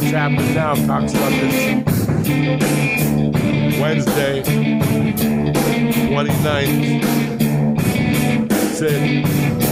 happening now, cocksuckers? Wednesday, 29th. That's it.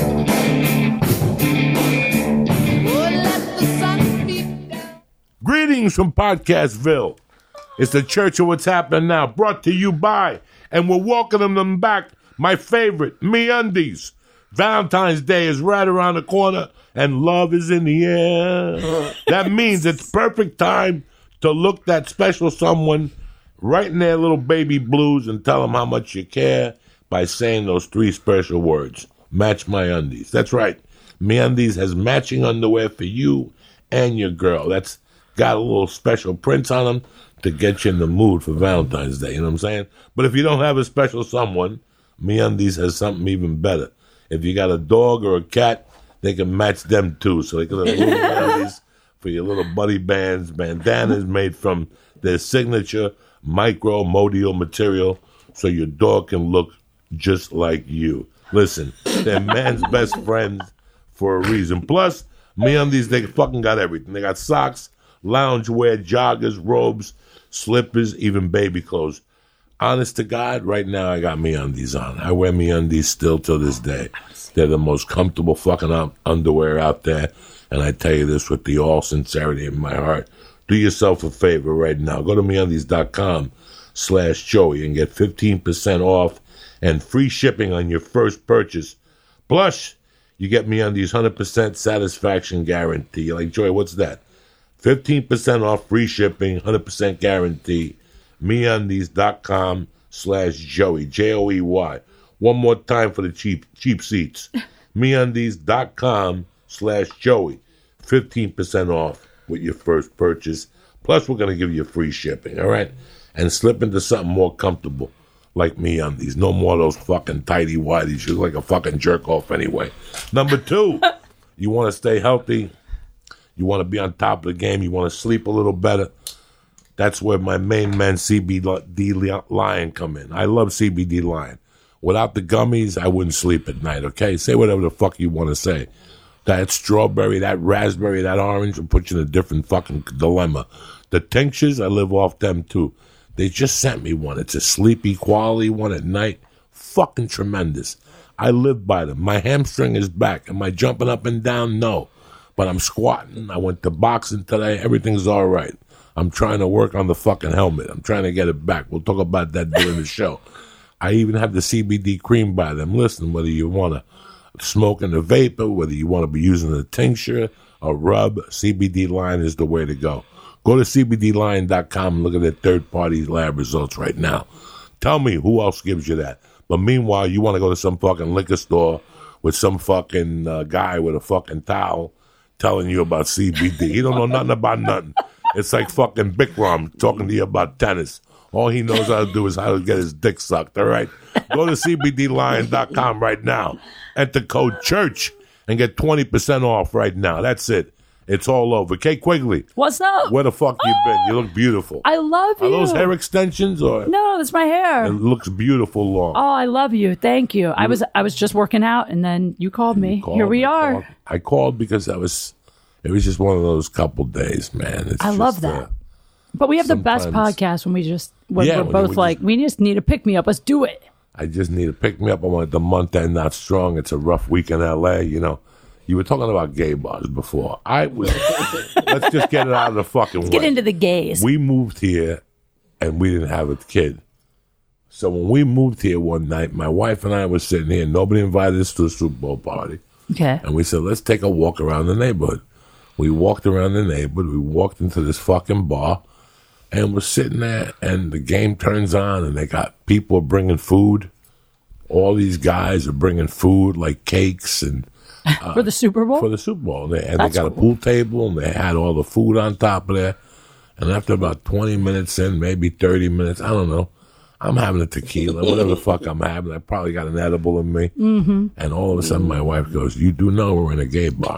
Greetings from Podcastville. It's the Church of What's Happening Now, brought to you by, and we're welcoming them back, my favorite, MeUndies. Valentine's Day is right around the corner, and love is in the air. That means it's perfect time to look that special someone right in their little baby blues and tell them how much you care by saying those three special words. Match my undies. That's right. MeUndies has matching underwear for you and your girl. That's got a little special prints on them to get you in the mood for Valentine's Day. You know what I'm saying? But if you don't have a special someone, MeUndies has something even better. If you got a dog or a cat, they can match them too. So they can have little MeUndies for your little buddy bands. Bandanas made from their signature micro-modal material so your dog can look just like you. Listen, they're man's best friends for a reason. Plus, MeUndies, they fucking got everything. They got socks, loungewear, joggers, robes, slippers, even baby clothes. Honest to God, right now I got MeUndies on. I wear MeUndies still to this day. They're the most comfortable fucking underwear out there. And I tell you this with the all sincerity in my heart. Do yourself a favor right now. Go to MeUndies.com/Joey and get 15% off and free shipping on your first purchase. Plus, you get MeUndies 100% satisfaction guarantee. You're like, Joey, what's that? 15% off, free shipping, 100% guarantee. MeUndies.com/Joey, Joey. One more time for the cheap seats. MeUndies.com/Joey, 15% off with your first purchase. Plus, we're going to give you free shipping, all right? And slip into something more comfortable like MeUndies. No more of those fucking tighty-whities. You look like a fucking jerk-off anyway. Number 2, you want to stay healthy. You want to be on top of the game. You want to sleep a little better. That's where my main man, CBD Lion, come in. I love CBD Lion. Without the gummies, I wouldn't sleep at night, okay? Say whatever the fuck you want to say. That strawberry, that raspberry, that orange will put you in a different fucking dilemma. The tinctures, I live off them too. They just sent me one. It's a sleepy quality one at night. Fucking tremendous. I live by them. My hamstring is back. Am I jumping up and down? No. But I'm squatting. I went to boxing today. Everything's all right. I'm trying to work on the fucking helmet. I'm trying to get it back. We'll talk about that during the show. I even have the CBD cream by them. Listen, whether you want to smoke in the vapor, whether you want to be using a tincture, a rub, CBD Lion is the way to go. Go to CBDLion.com and look at their third-party lab results right now. Tell me who else gives you that. But meanwhile, you want to go to some fucking liquor store with some fucking guy with a fucking towel telling you about CBD. He don't know nothing about nothing. It's like fucking Bikram talking to you about tennis. All he knows how to do is how to get his dick sucked, all right? Go to CBDLion.com right now. Enter code CHURCH and get 20% off right now. That's it. It's all over. Kate Quigley. What's up? Where the fuck you been? You look beautiful. I love you. Are those hair extensions or? No, that's my hair. It looks beautiful long. Oh, I love you. Thank you. I was just working out and then you called me. Here we are. I called because it was just one of those couple days, man. I love that. But we have the best podcast when we're both like, we just need a pick-me-up. Let's do it. I just need a pick-me-up. I want the month end not strong. It's a rough week in L.A., you know. You were talking about gay bars before. Let's just get it out of the fucking way. Let's get into the gays. We moved here, and we didn't have a kid. So when we moved here one night, my wife and I were sitting here. Nobody invited us to a Super Bowl party. Okay. And we said, let's take a walk around the neighborhood. We walked around the neighborhood. We walked into this fucking bar, and we're sitting there, and the game turns on, and they got people bringing food. All these guys are bringing food, like cakes and... for the Super Bowl? For the Super Bowl. And they got a pool table, and they had all the food on top of there. And after about 20 minutes in, maybe 30 minutes, I don't know, I'm having a tequila, whatever the fuck I'm having. I probably got an edible in me. Mm-hmm. And all of a sudden, my wife goes, you do know we're in a gay bar.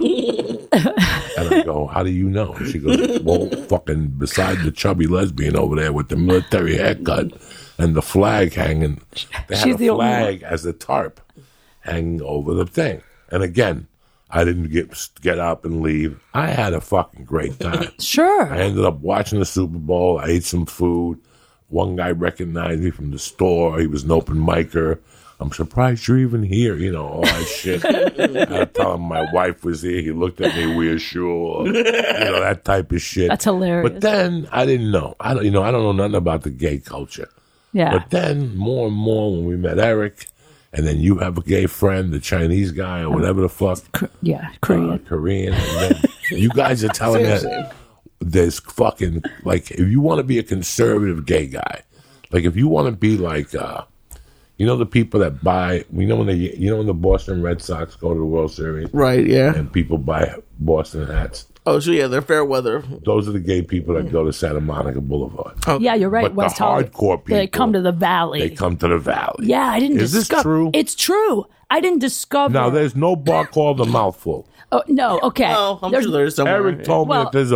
And I go, how do you know? She goes, well, fucking beside the chubby lesbian over there with the military haircut and the flag hanging. They had a flag as a tarp hanging over the thing. And again, I didn't get up and leave. I had a fucking great time. Sure. I ended up watching the Super Bowl. I ate some food. One guy recognized me from the store. He was an open micer. I'm surprised you're even here, all that shit. I tell him my wife was here. He looked at me, we're sure. That type of shit. That's hilarious. But then I didn't know. I don't know nothing about the gay culture. Yeah. But then more and more when we met Eric, and then you have a gay friend, the Chinese guy or whatever the fuck. Korean. Korean. And then you guys are telling me there's fucking, like, if you want to be a conservative gay guy, like if you want to be like, the people that buy, when the Boston Red Sox go to the World Series? Right, yeah. And people buy Boston hats. Oh, so yeah, they're fair weather. Those are the gay people that go to Santa Monica Boulevard. Oh. Yeah, you're right. But West the hardcore people, they come to the Valley. They come to the Valley. Yeah, I didn't discover. Is this true? It's true. I didn't discover. Now, there's no bar called The Mouthful. Oh, no, okay. Oh, I'm sure there's somewhere. Eric told me that there's a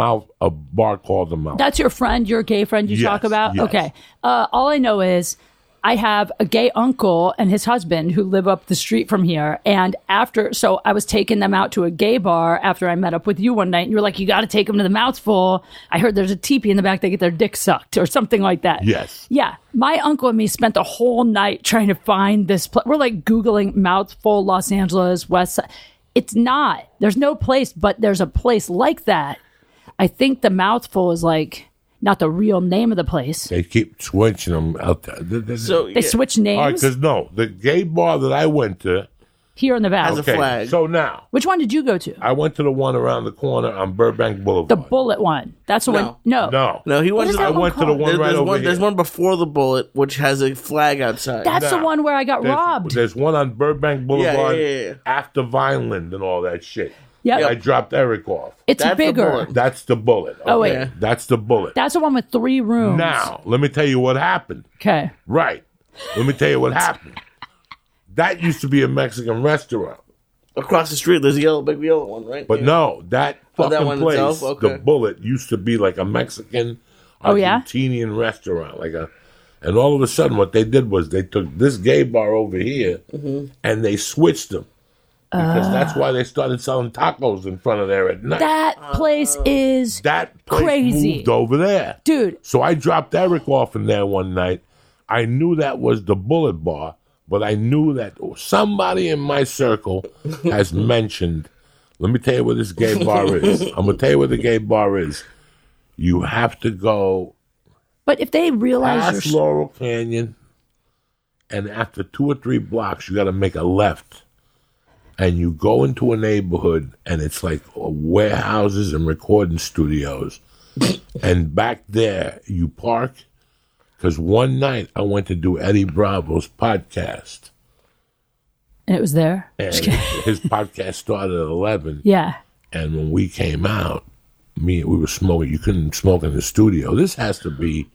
bar called The Mouthful. That's your friend, your gay friend you talk about? Yes. Okay. All I know is I have a gay uncle and his husband who live up the street from here. And so I was taking them out to a gay bar after I met up with you one night. And you were like, you got to take them to the Mouthful. I heard there's a teepee in the back. They get their dick sucked or something like that. Yes. Yeah. My uncle and me spent the whole night trying to find this place. We're like Googling Mouthful, Los Angeles, West Side. It's not. There's no place, but there's a place like that. I think the Mouthful is like not the real name of the place. They keep switching them out there. They switch names? All right, because the gay bar that I went to here in the Valley. Has a flag. So now. Which one did you go to? I went to the one around the corner on Burbank Boulevard. The Bullet one. That's the one. No, he went I went to the one right over here. There's one before the Bullet, which has a flag outside. That's the one where I got robbed. There's one on Burbank Boulevard yeah. after Vineland and all that shit. Yep. I dropped Eric off. It's bigger. That's the Bullet. Okay? Oh, wait. That's the Bullet. That's the one with 3 rooms. Now, let me tell you what happened. Okay. Right. Let me tell you what happened. That used to be a Mexican restaurant. Across the street, there's a big yellow one, right? But no, that fucking one place, itself? Okay. the Bullet, used to be like a Mexican, Argentinian restaurant. And all of a sudden, what they did was they took this gay bar over here and they switched them. Because that's why they started selling tacos in front of there at night. That place is crazy. Moved over there. Dude. So I dropped Eric off in there one night. I knew that was the Bullet Bar, but I knew that somebody in my circle has mentioned, let me tell you what this gay bar is. I'm going to tell you what the gay bar is. You have to go but if they realize past Laurel Canyon, and after 2 or 3 blocks, you got to make a left. And you go into a neighborhood, and it's like warehouses and recording studios. And back there, you park. Because one night, I went to do Eddie Bravo's podcast. And it was there? And his podcast started at 11. Yeah. And when we came out, we were smoking. You couldn't smoke in the studio. This has to be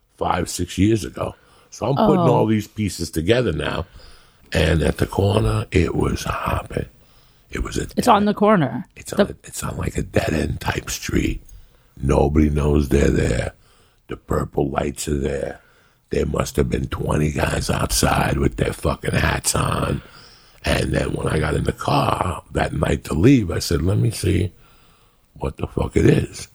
5-6 years ago. So I'm putting all these pieces together now. And at the corner, it was hopping. It's on the corner. It's on like a dead end type street. Nobody knows they're there. The purple lights are there. There must have been 20 guys outside with their fucking hats on. And then when I got in the car that night to leave, I said, "Let me see what the fuck it is."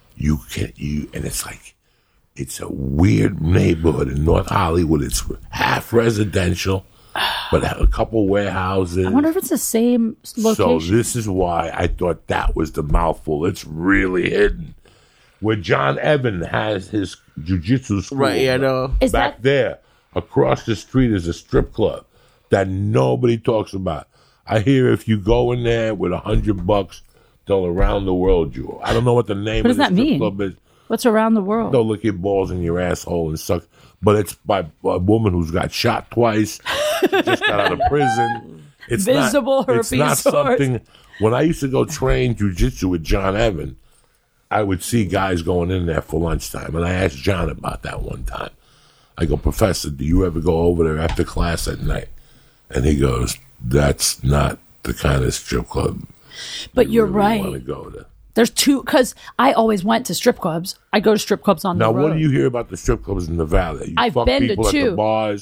And it's like, it's a weird neighborhood in North Hollywood. It's half residential. But a couple warehouses. I wonder if it's the same location. So this is why I thought that was the Mouthful. It's really hidden. Where John Evan has his jiu-jitsu school. Right, yeah, I know. Back there, across the street is a strip club that nobody talks about. I hear if you go in there with $100, they'll around the world you. I don't know what the name of the strip club is. What's around the world? They'll lick your balls in your asshole and suck. But it's by a woman who's got shot twice. She just got out of prison. It's Visible herpes. It's not something. When I used to go train jiu-jitsu with John Evan, I would see guys going in there for lunchtime. And I asked John about that one time. I go, "Professor, do you ever go over there after class at night?" And he goes, "That's not the kind of strip club but you're really right. want to go to." There's 2, because I always went to strip clubs. I go to strip clubs on the road. Now, what do you hear about the strip clubs in the Valley? You I've fuck been to people 2. at the bars.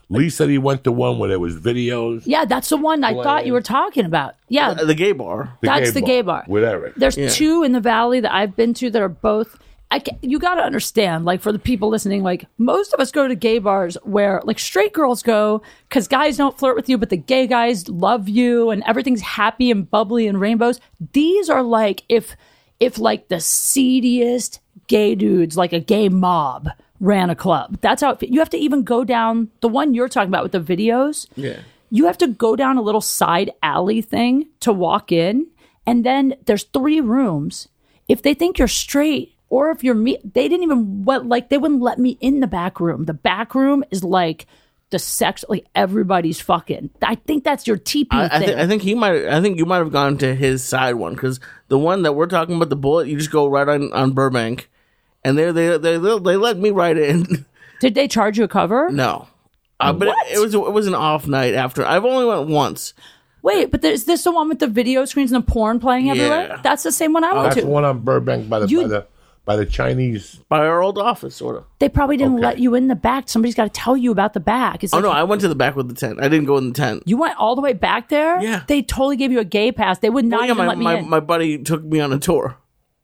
Lee said he went to one where there was videos. Yeah, that's the one I thought you were talking about. Yeah, The gay bar. that's the gay bar. With Eric. There's two in the Valley that I've been to that are both. You got to understand, like, for the people listening, like, most of us go to gay bars where, like, straight girls go because guys don't flirt with you, but the gay guys love you and everything's happy and bubbly and rainbows. These are like if like the seediest gay dudes, like a gay mob, ran a club. That's how you have to even go down the one you're talking about with the videos. Yeah. You have to go down a little side alley thing to walk in, and then there's 3 rooms. If they think you're straight, or if you're me, they didn't even they wouldn't let me in the back room. The back room is like the sex, like everybody's fucking. I think that's your TP thing. I think you might have gone to his side one, because the one that we're talking about, the Bullet, you just go right on Burbank, and they let me right in. Did they charge you a cover? No, but it was an off night after. I've only went once. Wait, but is this the one with the video screens and the porn playing everywhere? Yeah. That's the same one I went That's to. the one on Burbank by the Chinese. By our old office, sort of. They probably didn't let you in the back. Somebody's got to tell you about the back. It's Oh, like, no, I went to the back with the tent. I didn't go in the tent. you went all the way back there? Yeah. They totally gave you a gay pass. They would not even let me in. My buddy took me on a tour.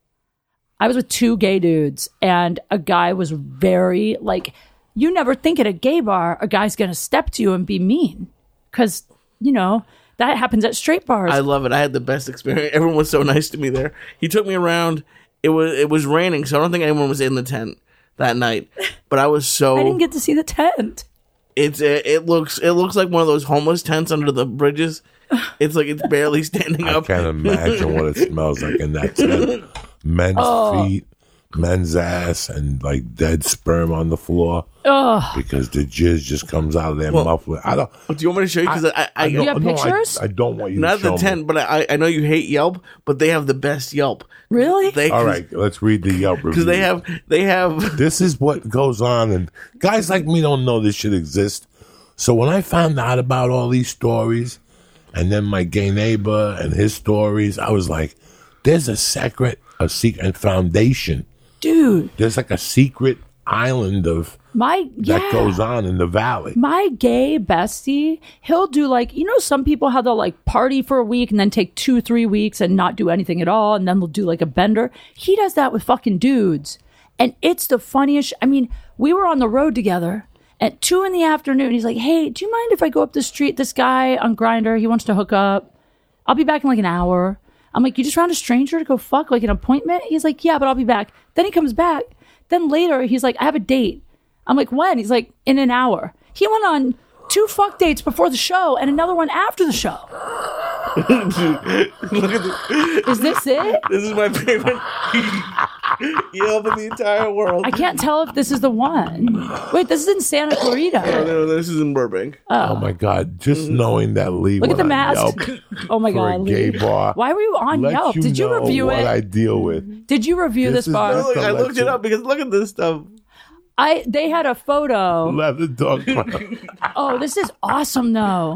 I was with 2 gay dudes, and a guy was very, like, you never think at a gay bar a guy's going to step to you and be mean. Because, that happens at straight bars. I love it. I had the best experience. Everyone was so nice to me there. He took me around. It was raining, so I don't think anyone was in the tent that night. But I was so. I didn't get to see the tent. It looks like one of those homeless tents under the bridges. It's like it's barely standing I up. can't imagine what it smells like in that tent. Men's feet, men's ass, and like dead sperm on the floor. Because the jizz just comes out of their mouth. I don't. Do you want me to show you? Because I You have pictures? I don't want you not to show the tent, me. but I know you hate Yelp, but they have the best Yelp. Really? All right, let's read the Yelp review. Because they have. This is what goes on, and guys like me don't know this shit exists. So when I found out about all these stories, and then my gay neighbor and his stories, I was like, there's a secret foundation. Dude. There's like a secret island of that goes on in the Valley. My gay bestie, he'll do like, some people how they'll like party for a week and then take 2-3 weeks and not do anything at all. And then they'll do like a bender. He does that with fucking dudes. And it's the funniest. I mean, we were on the road together at 2 p.m. He's like, hey, do you mind if I go up the street? This guy on Grindr, he wants to hook up. I'll be back in like an hour. I'm like, you just found a stranger to go fuck, like an appointment? He's like, yeah, but I'll be back. Then he comes back. Then later, he's like, I have a date. I'm like, when? He's like, in an hour. He went on 2 fuck dates before the show and another one after the show. Is this it? This is my favorite Yelp in the entire world. I can't tell if this is the one. Wait, this is in Santa Clarita. No, this is in Burbank. Oh my God! Just knowing that Lee Look at went the on mask. Yelp Oh my for God. a gay Lee. bar. Why were you on let Yelp? Did you know review what it? I deal with. Did you review This this is bar? not- Look, I looked it up because look at this stuff. They had a photo. Leather dog. Oh, this is awesome though.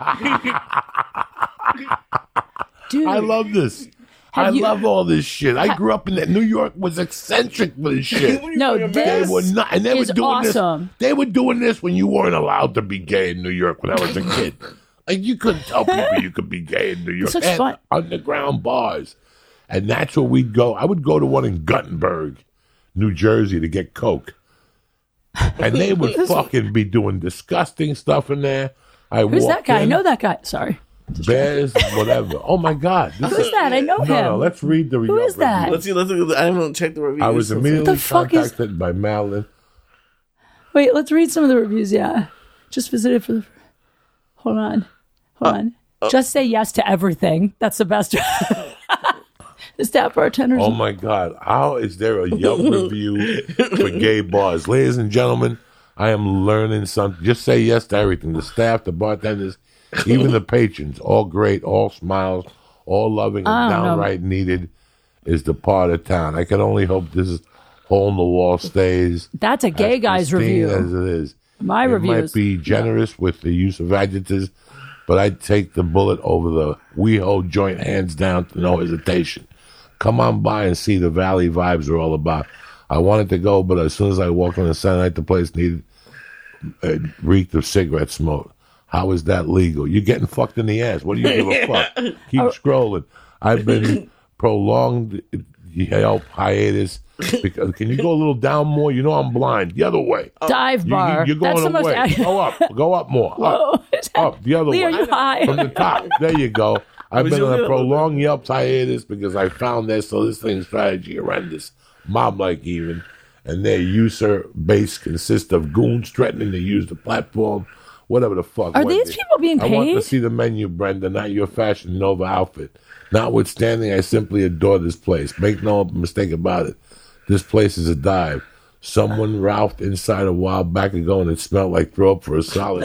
Dude, I love this. I you- love all this shit. I grew up in that. New York was eccentric for this shit. no, They this were not, and they is were doing awesome. this. They were doing this when you weren't allowed to be gay in New York. When I was a kid, like you couldn't tell people you could be gay in New York. Such They had fun. underground bars, and that's where we'd go. I would go to one in Guttenberg, New Jersey, to get coke, and they would fucking be doing disgusting stuff in there. Who's that guy? I know that guy. Sorry. Bears, whatever. Oh my God! Who's that? I know him. No, let's read the review. Who is that? Let's see. I haven't checked the reviews. I was so- immediately the fuck is- contacted by Madeline. Wait, let's read some of the reviews. Yeah. Just visited for the. Hold on. Just say yes to everything. That's the best. The staff bartenders. Oh my God! How is there a Yelp review for gay bars, ladies and gentlemen? I am learning something. Just say yes to everything. The staff, the bartenders, even the patrons, all great, all smiles, all loving and downright needed. Is the part of town. I can only hope this hole in the wall stays. That's a gay as guy's pristine review. as it is. My It review might is be generous with the use of adjectives, but I'd take the bullet over the we hold joint hands down to no hesitation. Come on by and see the Valley vibes are all about. I wanted to go, but as soon as I walked on the Saturday night, the place needed reeked of cigarette smoke. How is that legal? You're getting fucked in the ass. What do you give a fuck? Keep scrolling. I've been prolonged hiatus. Because, can you go a little down more? You know I'm blind. The other way. Dive bar. You're going That's away. Go up. Go up more. Up. The other Lee, way. are you high? From the top. There you go. I've been on a prolonged Yelp hiatus because I found that soliciting strategy horrendous, mob-like even, and their user base consists of goons threatening to use the platform, whatever the fuck. Are these people being paid? I want to see the menu, Brenda, not your Fashion Nova outfit. Notwithstanding, I simply adore this place. Make no mistake about it. This place is a dive. Someone ralphed inside a while back ago and it smelled like throw up for a solid.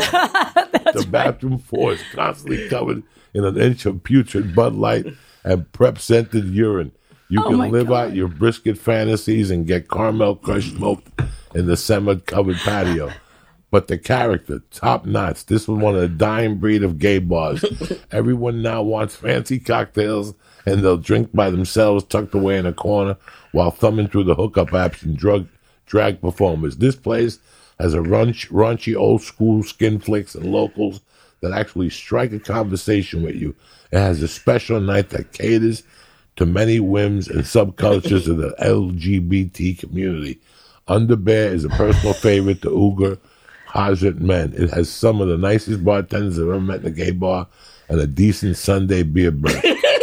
The bathroom floor is constantly covered in an inch of putrid Bud Light and prep-scented urine. You can live out your brisket fantasies and get caramel crush smoked in the cement-covered patio. But the character, top notch. This was one of the dying breed of gay bars. Everyone now wants fancy cocktails, and they'll drink by themselves tucked away in a corner while thumbing through the hookup apps and drag performers. This place has a raunchy old-school skin flicks and locals that actually strike a conversation with you. It has a special night that caters to many whims and subcultures of the LGBT community. Underbear is a personal favorite to Uger Hazard men. It has some of the nicest bartenders I've ever met in a gay bar and a decent Sunday beer break.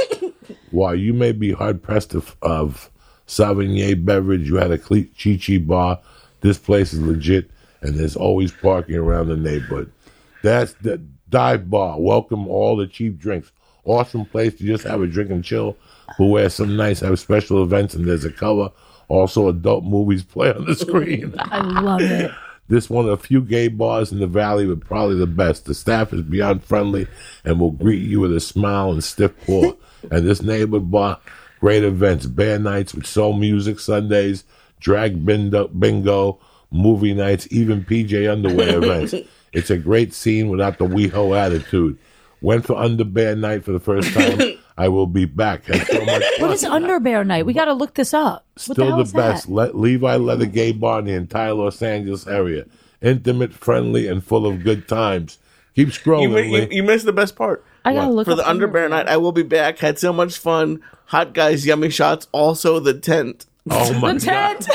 While you may be hard-pressed of Sauvignon beverage, you had a Chi-Chi bar. This place is legit, and there's always parking around the neighborhood. That's the dive bar. Welcome all the cheap drinks. Awesome place to just have a drink and chill. Who wear some nice, have special events, and there's a cover. Also, adult movies play on the screen. I love it. This one of the few gay bars in the valley, but probably the best. The staff is beyond friendly and will greet you with a smile and stiff paw. And this neighborhood bar, great events, bear nights with soul music Sundays, drag bingo, movie nights, even PJ underwear events. It's a great scene without the WeHo attitude. Went for Underbear night for the first time. I will be back. Had so much fun. What is Underbear night? We got to look this up. Still the best. Levi Leather Gay Bar in the entire Los Angeles area. Intimate, friendly, and full of good times. Keep scrolling. You missed the best part. I gotta look for the Underbear night. I will be back. Had so much fun. Hot guys, yummy shots. Also the tent. Oh my the tent.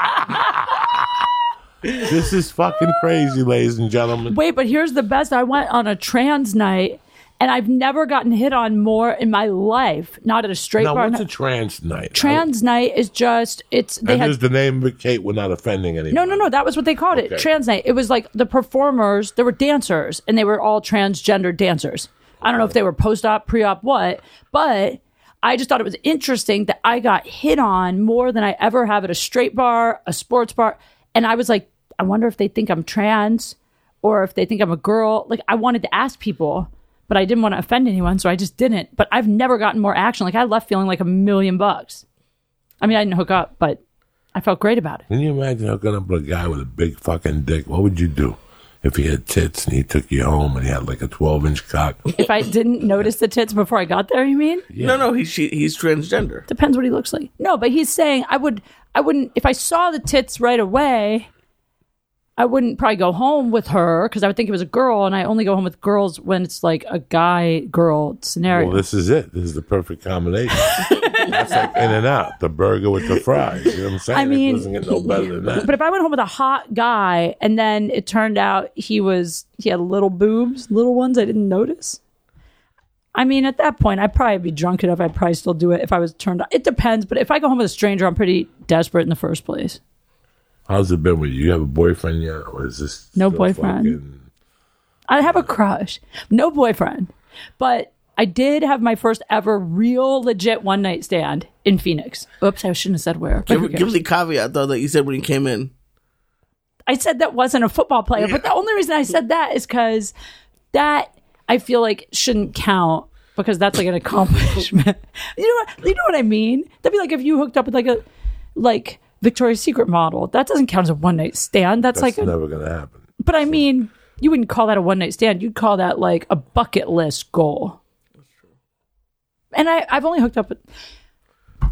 This is fucking crazy, ladies and gentlemen. Wait, but here's the best. I went on a trans night, and I've never gotten hit on more in my life. Not at a straight now, bar. What's a trans night? Trans night is just is the name of it, Kate? We're not offending anyone. No. That was what they called it. Trans night. It was like the performers. There were dancers, and they were all transgender dancers. I don't know if they were post-op, pre-op, what, but I just thought it was interesting that I got hit on more than I ever have at a straight bar, a sports bar. And I was like, I wonder if they think I'm trans or if they think I'm a girl. Like, I wanted to ask people, but I didn't want to offend anyone, so I just didn't. But I've never gotten more action. Like, I left feeling like $1 million. I mean, I didn't hook up, but I felt great about it. Can you imagine hooking up with a guy with a big fucking dick? What would you do if he had tits and he took you home and he had like a 12-inch cock? If I didn't notice the tits before I got there, you mean? Yeah. No, he's transgender. Depends what he looks like. No, but he's saying I wouldn't, if I saw the tits right away, I wouldn't probably go home with her because I would think it was a girl, and I only go home with girls when it's like a guy-girl scenario. Well, this is it. This is the perfect combination. That's like In-N-Out, the burger with the fries. You know what I'm saying? I mean, it doesn't get no better than that. But if I went home with a hot guy, and then it turned out he had little boobs, little ones I didn't notice. I mean, at that point, I'd probably be drunk enough. I'd probably still do it if I was turned on. It depends, but if I go home with a stranger, I'm pretty desperate in the first place. How's it been with you? You have a boyfriend yet? Or is this no boyfriend? I have a crush. No boyfriend. But I did have my first ever real legit one-night stand in Phoenix. Oops, I shouldn't have said where. Give the caveat, though, that you said when you came in. I said that wasn't a football player, but the only reason I said that is because that I feel like shouldn't count because that's like an accomplishment. You know what I mean? That'd be like if you hooked up with like Victoria's Secret model. That doesn't count as a one-night stand. That's like never going to happen. But I mean, you wouldn't call that a one-night stand. You'd call that like a bucket list goal. That's true. And I've only hooked up with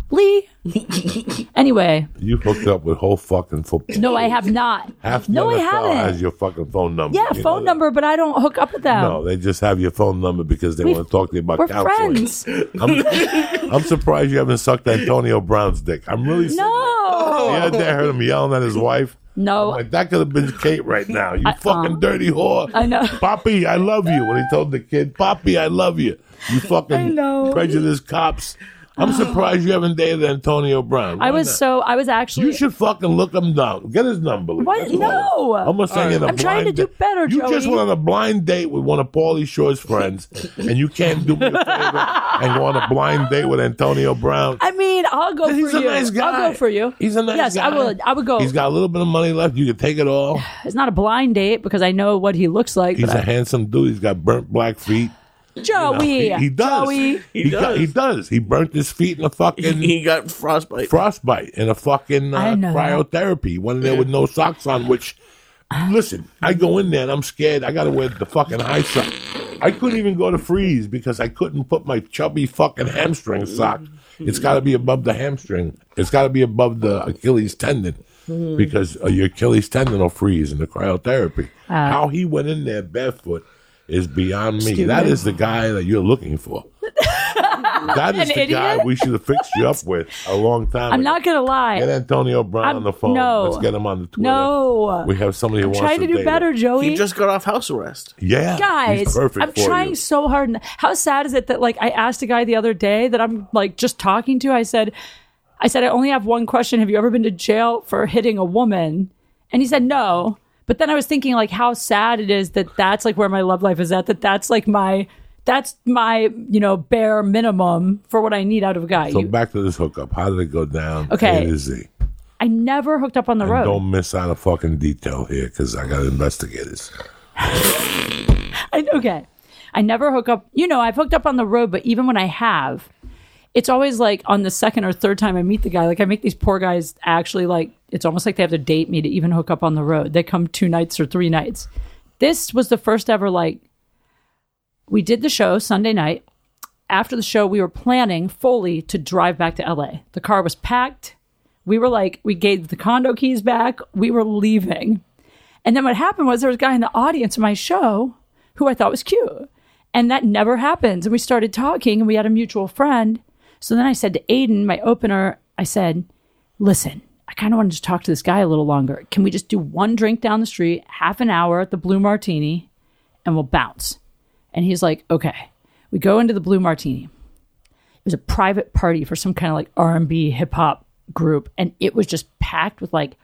Lee. Anyway. You hooked up with whole fucking football. No, I have not. Half no, I NFL haven't. has your fucking phone number. Yeah, phone number, but I don't hook up with them. No, they just have your phone number because they want to talk to you about We're counseling. friends. I'm surprised you haven't sucked Antonio Brown's dick. I'm really No. Yeah, they heard him yelling at his wife. No. I'm like, that could have been Kate right now. You fucking dirty whore. I know. Poppy, I love you. When he told the kid, Poppy, I love you. You fucking prejudiced cops. I'm surprised you haven't dated Antonio Brown. I was actually. You should fucking look him down. Get his number. What? No. I'm gonna say I'm trying to do better, You Joey. just went on a blind date with one of Paulie Shore's friends, and you can't do me a favor and go on a blind date with Antonio Brown. I mean, I'll go for you. He's a nice guy. I'll go for you. He's a nice guy. Yes, I would go. He's got a little bit of money left. You could take it all. It's not a blind date because I know what he looks like. He's a handsome dude. He's got burnt black feet. Joey. He does. Joey. He does. He burnt his feet in a fucking. He got frostbite. Frostbite in a fucking cryotherapy. He went in there with no socks on. Which, listen, I go in there and I'm scared. I got to wear the fucking high sock. I couldn't even go to freeze because I couldn't put my chubby fucking hamstring sock. It's got to be above the hamstring. It's got to be above the Achilles tendon because your Achilles tendon will freeze in the cryotherapy. How he went in there barefoot is beyond me. Stupid. That is the guy that you're looking for. That is the guy we should have fixed you up with a long time I'm ago. not going to lie. Get Antonio Brown on the phone. No. Let's get him on the Twitter. No. We have somebody who I'm wants trying to do date better, him. Joey. He just got off house arrest. Yeah. Guys, he's perfect I'm for trying you. so hard. How sad is it that like I asked a guy the other day that I'm like just talking to? I said, I only have one question. Have you ever been to jail for hitting a woman? And he said no. But then I was thinking like how sad it is that that's like where my love life is at. That's like my bare minimum for what I need out of a guy. So back to this hookup. How did it go down? Okay. A to Z. I never hooked up on the And road. don't miss out a fucking detail here because I got investigators. Okay. I never hook up. I've hooked up on the road, but even when I have, it's always like on the second or third time I meet the guy. Like I make these poor guys actually like, it's almost like they have to date me to even hook up on the road. They come 2 nights or 3 nights. This was the first ever, like, we did the show Sunday night. After the show, we were planning fully to drive back to LA. The car was packed. We were like, we gave the condo keys back. We were leaving. And then what happened was there was a guy in the audience of my show who I thought was cute. And that never happens. And we started talking and we had a mutual friend. So then I said to Aiden, my opener, I said, listen, I kind of wanted to talk to this guy a little longer. Can we just do 1 drink down the street, half an hour at the Blue Martini, and we'll bounce? And he's like, okay. We go into the Blue Martini. It was a private party for some kind of like R&B hip hop group. And it was just packed with like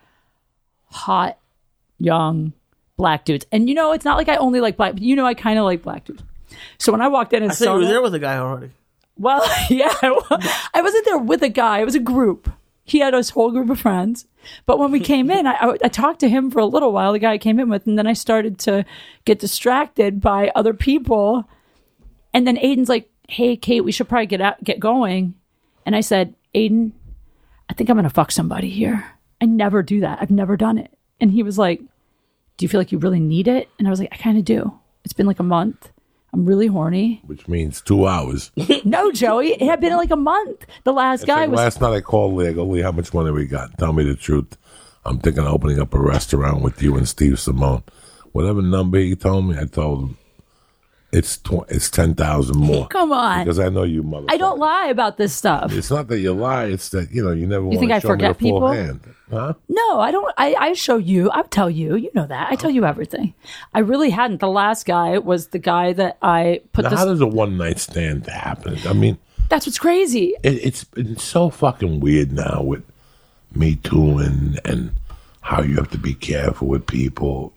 hot, young black dudes. And it's not like I only like black, but I kind of like black dudes. So when I walked in and I thought saw you were that- there with a guy already. well, yeah, I wasn't there with a guy. It was a group. He had his whole group of friends. But when we came in, I talked to him for a little while, the guy I came in with, and then I started to get distracted by other people. And then Aiden's like, hey, Kate, we should probably get going. And I said, Aiden, I think I'm going to fuck somebody here. I never do that. I've never done it. And he was like, do you feel like you really need it? And I was like, I kind of do. It's been like a month. I'm really horny. Which means 2 hours. No, Joey, it had been like a month. The last guy was. Last night I called Lee. I go, Lee, how much money we got? Tell me the truth. I'm thinking of opening up a restaurant with you and Steve Simone. Whatever number he told me, I told him it's 10,000 more. Come on. Because I know you motherfucker. I don't lie about this stuff. It's not that you lie. It's that, you never want think to I show me forget the full people? hand. Huh? No, I don't. I show you. I tell you. You know that. I tell you everything. I really hadn't. The last guy was the guy that I put Now, this. how does a one-night stand happen? I mean, That's what's crazy. it's been so fucking weird now with Me Too and how you have to be careful with people.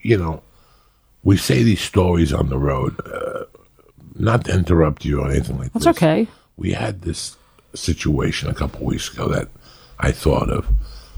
We say these stories on the road, not to interrupt you or anything like That's this. okay. We had this situation a couple weeks ago that I thought of.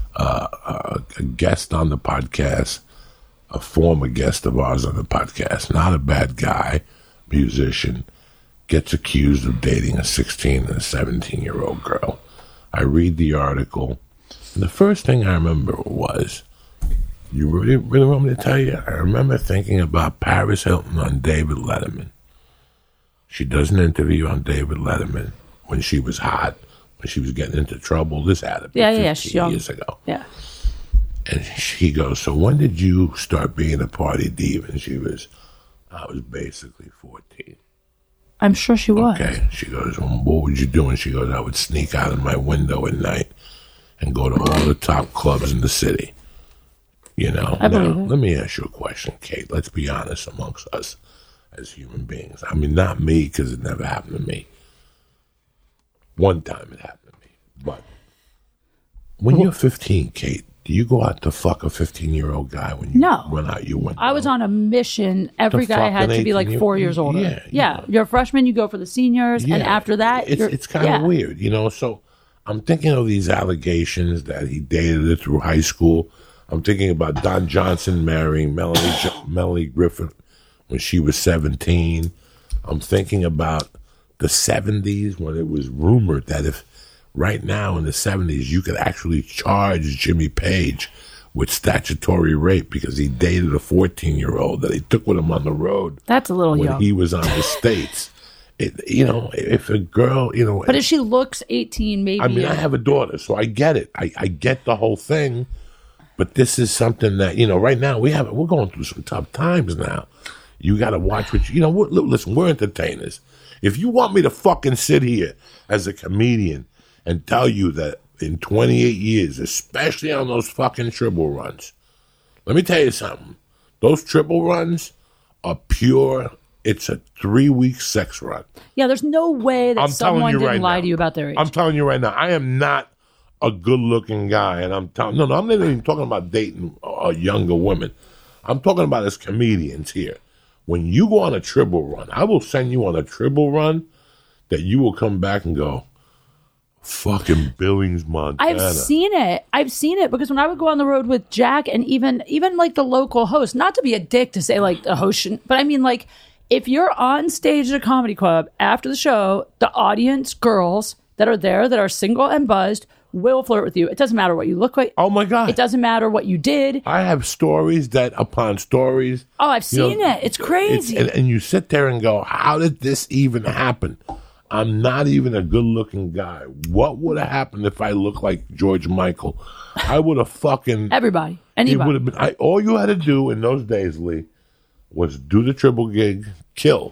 A guest on the podcast, a former guest of ours on the podcast, not a bad guy, musician, gets accused of dating a 16 and a 17-year-old girl. I read the article, and the first thing I remember was, you really want me to tell you? I remember thinking about Paris Hilton on David Letterman. She does an interview on David Letterman when she was hot when she was getting into trouble. This had to be Yeah, 15 she's young. years ago. Yeah. And she goes, so when did you start being a party diva? And I was basically 14. I'm sure she was. Okay. She goes, well, what would you do? And she goes, I would sneak out of my window at night and go to all the top clubs in the city. You know? I believe Now, it. let me ask you a question, Kate. Let's be honest amongst us as human beings. I mean, not me, because it never happened to me. One time it happened to me. But when you're 15, Kate, do you go out to fuck a 15-year-old guy when you No. run out your window? I was on a mission. Every To guy fuck had an to be like 18-year-old? 4 years older. Yeah, Yeah. You're a freshman, you go for the seniors, and after that, it's kind of weird, you know. So I'm thinking of these allegations that he dated her through high school. I'm thinking about Don Johnson marrying Melanie Griffith when she was 17. I'm thinking about the 70s when it was rumored that if right now in the 70s you could actually charge Jimmy Page with statutory rape because he dated a 14-year-old that he took with him on the road That's a little when young. he was on the States. You know, if a girl, you know. But if she looks 18, maybe. I mean, I have a daughter, so I get it. I get the whole thing. But this is something that, you know, right now we're going through some tough times now. You got to watch what you know. Listen, we're entertainers. If you want me to fucking sit here as a comedian and tell you that in 28 years, especially on those fucking triple runs, let me tell you something. Those triple runs are pure. It's a 3-week sex run. Yeah, there's no way that I'm telling someone you didn't right lie now. to you about their age. I'm telling you right now, I am not a good-looking guy, and I'm not even talking about dating younger women. I'm talking about as comedians here. When you go on a triple run, I will send you on a triple run that you will come back and go, fucking Billings, Montana. I've seen it because when I would go on the road with Jack and even like the local host, not to be a dick to say like the host shouldn't, but I mean like if you're on stage at a comedy club after the show, the audience girls that are there that are single and buzzed will flirt with you. It doesn't matter what you look like. Oh my God. It doesn't matter what you did. I have stories that upon stories. Oh, I've seen it. It's crazy. And you sit there and go, how did this even happen? I'm not even a good-looking guy. What would have happened if I looked like George Michael? I would have fucking... Everybody. It Anybody. would have been... all you had to do in those days, Lee, was do the triple gig, kill,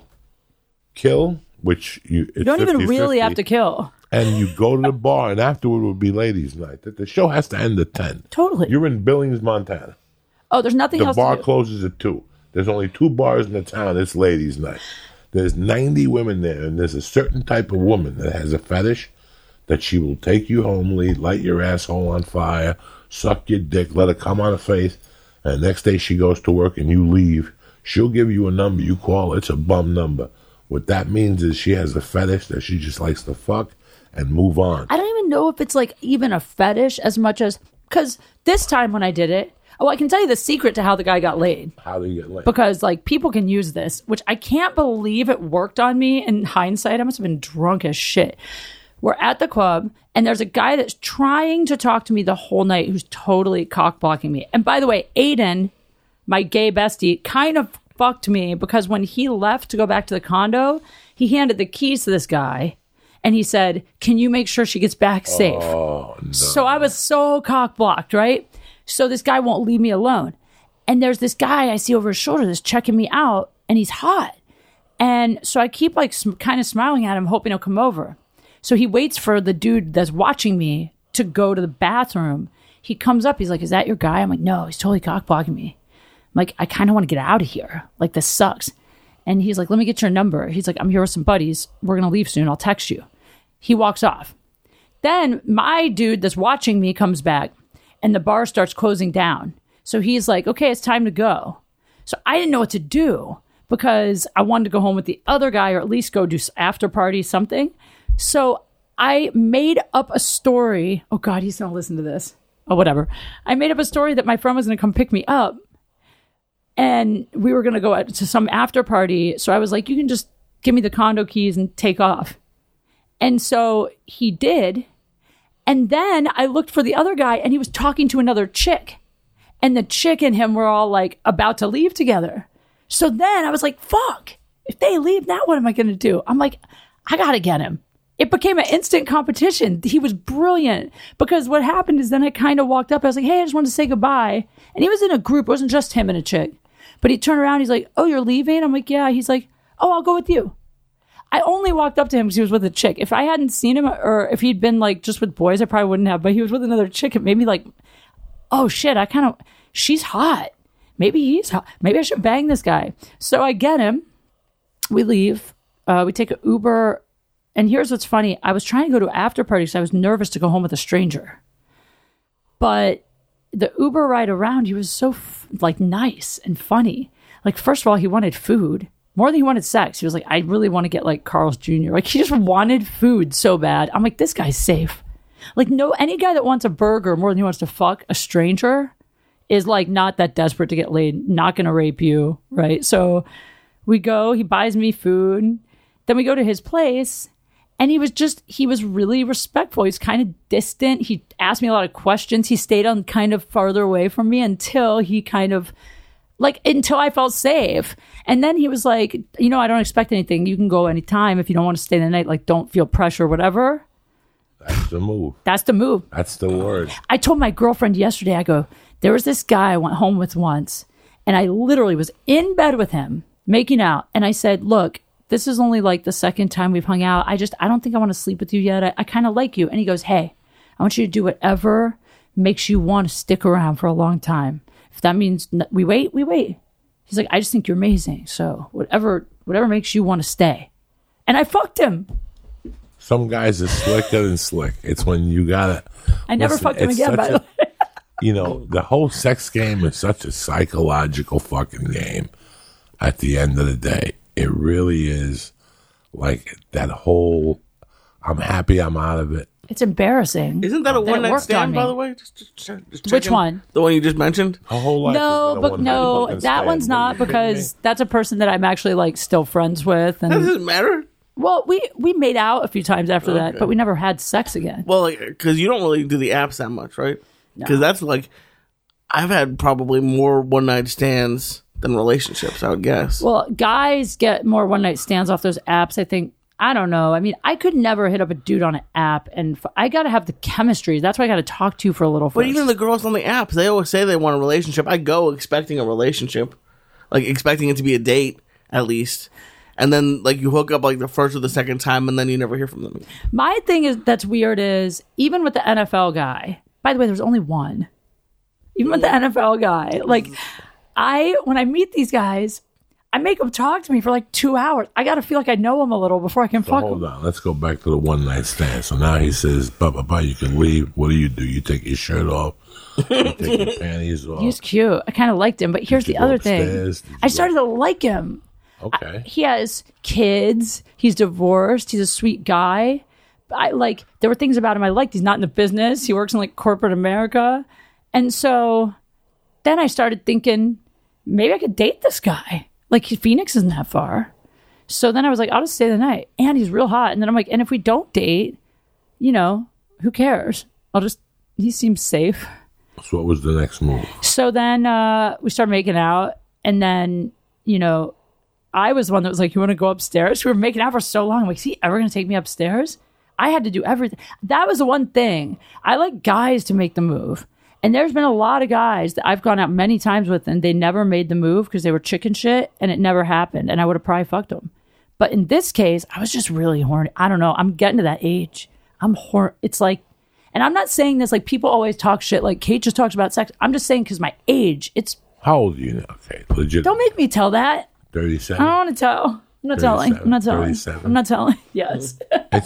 which you... You don't even really have to kill. And you go to the bar, and afterward would be ladies' night. The show has to end at 10. Totally. You're in Billings, Montana. Oh, there's nothing The else bar to do. closes at 2. There's only 2 bars in the town. It's ladies' night. There's 90 women there, and there's a certain type of woman that has a fetish that she will take you home, light your asshole on fire, suck your dick, let it come on her face, and the next day she goes to work and you leave. She'll give you a number. You call. It's a bum number. What that means is she has a fetish that she just likes to fuck and move on. I don't even know if it's like even a fetish as much as because this time when I did it, oh, I can tell you the secret to how the guy got laid. How do you get laid? Because like people can use this, which I can't believe it worked on me in hindsight. I must have been drunk as shit. We're at the club and there's a guy that's trying to talk to me the whole night who's totally cock blocking me. And by the way, Aiden, my gay bestie, kind of fucked me because when he left to go back to the condo, he handed the keys to this guy. And he said, can you make sure she gets back safe? Oh, no. So I was so cock blocked, right? So this guy won't leave me alone. And there's this guy I see over his shoulder that's checking me out, and he's hot. And so I keep like kind of smiling at him, hoping he'll come over. So he waits for the dude that's watching me to go to the bathroom. He comes up. He's like, is that your guy? I'm like, no, he's totally cock blocking me. I'm like, I kind of want to get out of here. Like, this sucks. And he's like, let me get your number. He's like, I'm here with some buddies. We're going to leave soon. I'll text you. He walks off. Then my dude that's watching me comes back and the bar starts closing down. So he's like, okay, it's time to go. So I didn't know what to do because I wanted to go home with the other guy or at least go do after party something. So I made up a story. Oh God, he's going to listen to this. Oh, whatever. I made up a story that my friend was going to come pick me up and we were going to go out to some after party. So I was like, you can just give me the condo keys and take off. And so he did. And then I looked for the other guy and he was talking to another chick. And the chick and him were all like about to leave together. So then I was like, fuck, if they leave, now what am I going to do? I'm like, I got to get him. it became an instant competition. He was brilliant because what happened is then I kind of walked up. I was like, hey, I just wanted to say goodbye. And he was in a group. It wasn't just him and a chick. But he turned around. He's like, oh, you're leaving? I'm like, yeah. He's like, oh, I'll go with you. I only walked up to him because he was with a chick. If I hadn't seen him or if he'd been like just with boys, I probably wouldn't have. But he was with another chick. It made me like, oh, shit, she's hot. Maybe he's hot. Maybe I should bang this guy. So I get him. We leave. We take an Uber. And here's what's funny. I was trying to go to an after party because I was nervous to go home with a stranger. But the Uber ride around, he was so nice and funny. Like, first of all, he wanted food more than he wanted sex. He was like, I really want to get like Carl's Jr. Like, he just wanted food so bad. I'm like, this guy's safe. Like, no, any guy that wants a burger more than he wants to fuck a stranger is like not that desperate to get laid, not going to rape you, right? So we go, he buys me food. Then we go to his place. And he was really respectful. He's kind of distant. He asked me a lot of questions. He stayed on kind of farther away from me until he kind of, until I felt safe. And then he was like, I don't expect anything. You can go anytime if you don't want to stay the night. Like, don't feel pressure, whatever. That's the move. That's the move. That's the word. I told my girlfriend yesterday, I go, there was this guy I went home with once. And I literally was in bed with him, making out. And I said, look, this is only like the second time we've hung out. I don't think I want to sleep with you yet. I kind of like you. And he goes, hey, I want you to do whatever makes you want to stick around for a long time. If that means we wait, we wait. He's like, I just think you're amazing. So whatever makes you want to stay. And I fucked him. Some guys are slicker than slick. It's when you gotta. I never fucked him again, by the way. The whole sex game is such a psychological fucking game at the end of the day. It really is like that whole, I'm happy I'm out of it. It's embarrassing. Isn't that a one-night stand, by the way? Just Which one? The one you just mentioned? A whole life. No, that one's not because that's a person that I'm actually like still friends with. And That doesn't matter. well, we made out a few times after that, but we never had sex again. Well, because you don't really do the apps that much, right? Because that's like, I've had probably more one-night stands than relationships, I would guess. Well, guys get more one-night stands off those apps, I think. I don't know. I mean, I could never hit up a dude on an app, and I got to have the chemistry. That's why I got to talk to you for a little first. But even the girls on the apps, they always say they want a relationship. I go expecting a relationship, like expecting it to be a date, at least. And then, like, you hook up, like, the first or the second time, and then you never hear from them again. My thing is that's weird is, even with the NFL guy, by the way, there's only one. Even with the NFL guy, like, when I meet these guys, I make them talk to me for like 2 hours. I got to feel like I know them a little before I can fuck them. Hold on. Let's go back to the one-night stand. So now he says, you can leave. What do? You take your shirt off. You take your panties off. He's cute. I kind of liked him. But here's the other thing. I started to like him. Okay. He has kids. He's divorced. He's a sweet guy. There were things about him I liked. He's not in the business. He works in like corporate America. And so then I started thinking, maybe I could date this guy. Like, Phoenix isn't that far. So then I was like, I'll just stay the night. And he's real hot. And then I'm like, and if we don't date, who cares? He seems safe. So what was the next move? So then we started making out. And then, I was the one that was like, you want to go upstairs? We were making out for so long. I'm like, is he ever going to take me upstairs? I had to do everything. That was the one thing. I like guys to make the move. And there's been a lot of guys that I've gone out many times with and they never made the move because they were chicken shit and it never happened. And I would have probably fucked them. But in this case, I was just really horny. I don't know. I'm getting to that age. I'm horny. It's like, and I'm not saying this like people always talk shit. Like Kate just talks about sex. I'm just saying because my age, it's. How old are you now, Kate? Legit. Don't make me tell that. 37. I don't want to tell. I'm not telling. I'm not telling. 37. I'm not telling. Yes.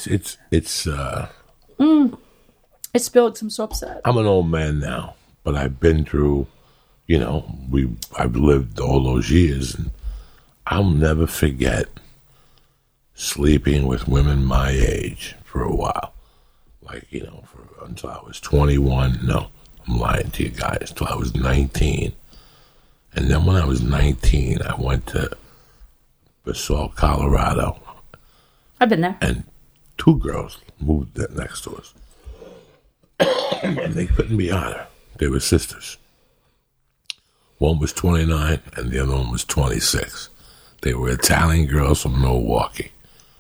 It spilled. I'm so upset. I'm an old man now, but I've been through, I've lived all those years, and I'll never forget sleeping with women my age for a while. Like, until I was 21. No, I'm lying to you guys. Until I was 19. And then when I was 19, I went to Basalt, Colorado. I've been there. And 2 girls moved next to us. And they couldn't be hotter. They were sisters. One was 29 and the other one was 26. They were Italian girls from Milwaukee.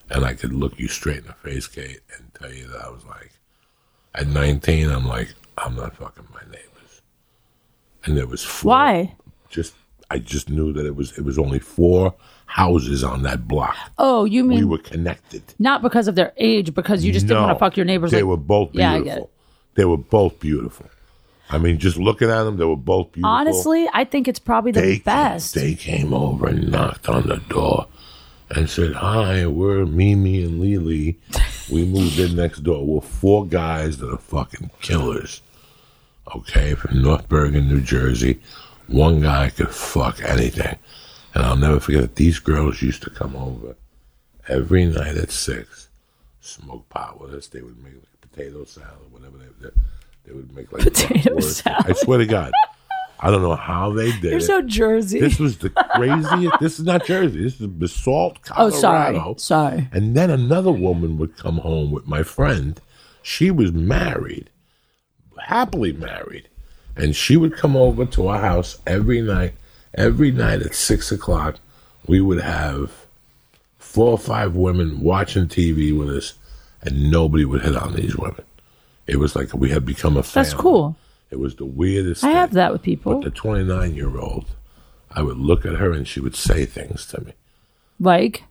And I could look you straight in the face, Kate, and tell you that I was like, at 19, I'm like, I'm not fucking my neighbors. And there was 4. Why? I just knew that it was only 4 houses on that block. Oh, you mean We were connected. not because of their age, because you just didn't want to fuck your neighbors. They were both Yeah, beautiful. I get it. They were both beautiful. I mean, just looking at them, they were both beautiful. Honestly, I think it's probably the best. They came over and knocked on the door and said, "Hi, we're Mimi and Lily. We moved in next door. We're 4 guys that are fucking killers. Okay, from North Bergen, New Jersey. One guy could fuck anything." And I'll never forget that these girls used to come over every night at 6, smoke pot with us. They would make like potato salad, whatever they would make like Potato bratwurst. salad. I swear to God. I don't know how they did You're it. so Jersey. This was the craziest. This is not Jersey. This is Basalt, Colorado. Oh, sorry. And then another woman would come home with my friend. She was married, happily married. And she would come over to our house every night. Every night at 6 o'clock, we would have 4 or 5 women watching TV with us, and nobody would hit on these women. It was like we had become a family. That's cool. It was the weirdest I thing. have that with people. But the 29-year-old, I would look at her and she would say things to me. Like?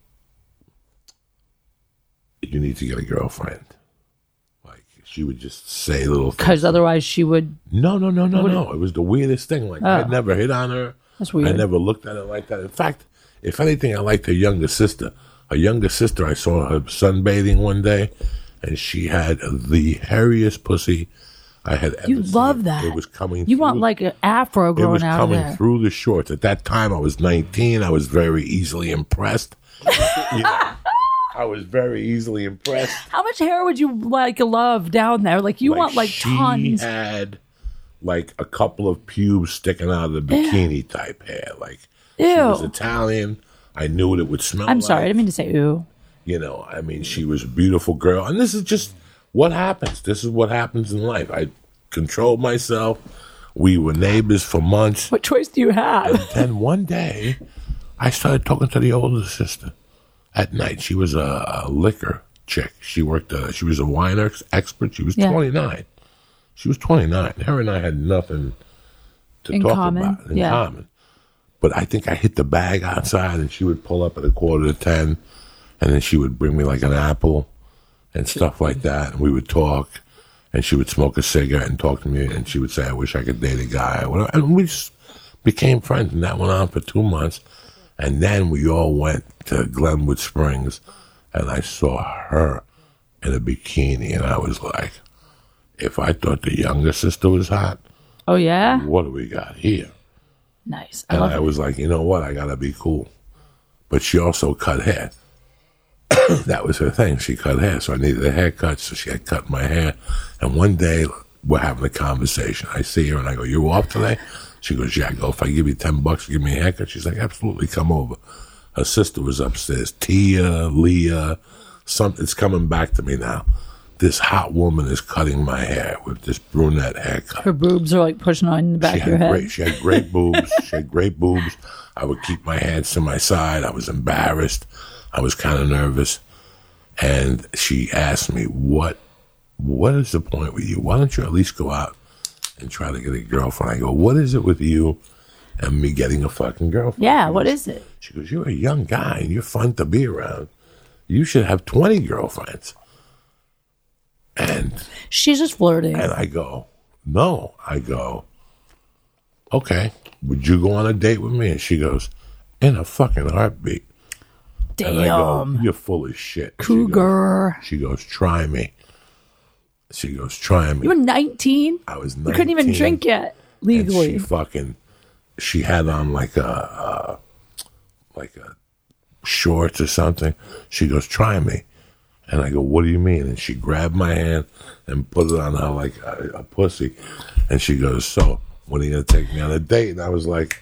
You need to get a girlfriend. Like, she would just say little things. Because otherwise she would. No. It was the weirdest thing. Like, I'd never hit on her. That's weird. I never looked at her like that. In fact, if anything, I liked her younger sister. Her younger sister, I saw her sunbathing one day, and she had the hairiest pussy I had ever You seen. love that. It was coming You through. want like an afro It growing was out of coming there. through the shorts. At that time, I was 19. I was very easily impressed. You know, I was very easily impressed. How much hair would you like love down there? Like you want like she tons. had like a couple of pubes sticking out of the bikini type hair. Like she Ew. was Italian. I knew what it would smell I'm like. sorry, I didn't mean to say ooh. You know, I mean, she was a beautiful girl. And this is just what happens. This is what happens in life. I controlled myself. We were neighbors for months. What choice do you have? And then one day, I started talking to the older sister at night. She was a liquor chick. She worked. She was a wine expert. She was 29. She was 29. Her and I had nothing to In talk common? about in Yeah. common. But I think I hit the bag outside, and she would pull up at 9:45, and then she would bring me like an apple and stuff like that, and we would talk. And she would smoke a cigarette and talk to me, and she would say, "I wish I could date a guy." And we just became friends, and that went on for 2 months. And then we all went to Glenwood Springs, and I saw her in a bikini, and I was like, if I thought the younger sister was hot, Oh yeah? what do we got here? Nice. I And love I it. was like, you know what? I got to be cool. But she also cut hair. That was her thing. She cut hair, so I needed a haircut, so she had cut my hair. And one day, we're having a conversation. I see her, and I go, "You off today?" She goes, "Yeah." I go, "If I give you $10, give me a haircut." She's like, "Absolutely, come over." Her sister was upstairs. Tia, Leah, something's coming back to me now. This hot woman is cutting my hair with this brunette haircut. Her boobs are like pushing on the back of your head. She had great boobs. She had great boobs. I would keep my hands to my side. I was embarrassed. I was kind of nervous. And she asked me, what is the point with you? Why don't you at least go out and try to get a girlfriend? I go, what is it with you and me getting a fucking girlfriend? Yeah, She what goes- is it? She goes, you're a young guy and you're fun to be around. You should have 20 girlfriends. And She's just flirting. I go, no. I go, okay, would you go on a date with me? And she goes, in a fucking heartbeat. And I go, Damn. you're full of shit. Cougar. She goes, try me. She goes, try me. You were 19? I was 19. You couldn't even drink yet, And legally. she had on like a shorts or something. She goes, try me. And I go, what do you mean? And she grabbed my hand and put it on her like a pussy. And she goes, so, when are you going to take me on a date? And I was like,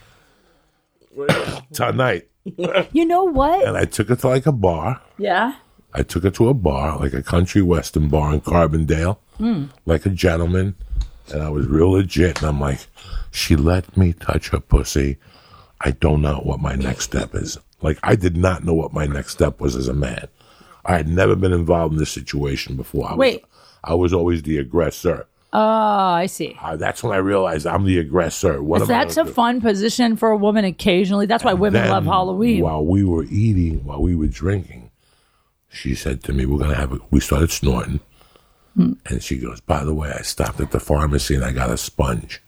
tonight. You know what? And I took her to like a bar. Yeah? I took her to a bar, like a country western bar in Carbondale, like a gentleman. And I was real legit. And I'm like, she let me touch her pussy. I don't know what my next step is. Like, I did not know what my next step was as a man. I had never been involved in this situation before. I was always the aggressor. Oh, I see. That's when I realized I'm the aggressor. That's a fun position for a woman occasionally. That's why women love Halloween. While we were eating, while we were drinking, she said to me, we started snorting. And she goes, by the way, I stopped at the pharmacy and I got a sponge.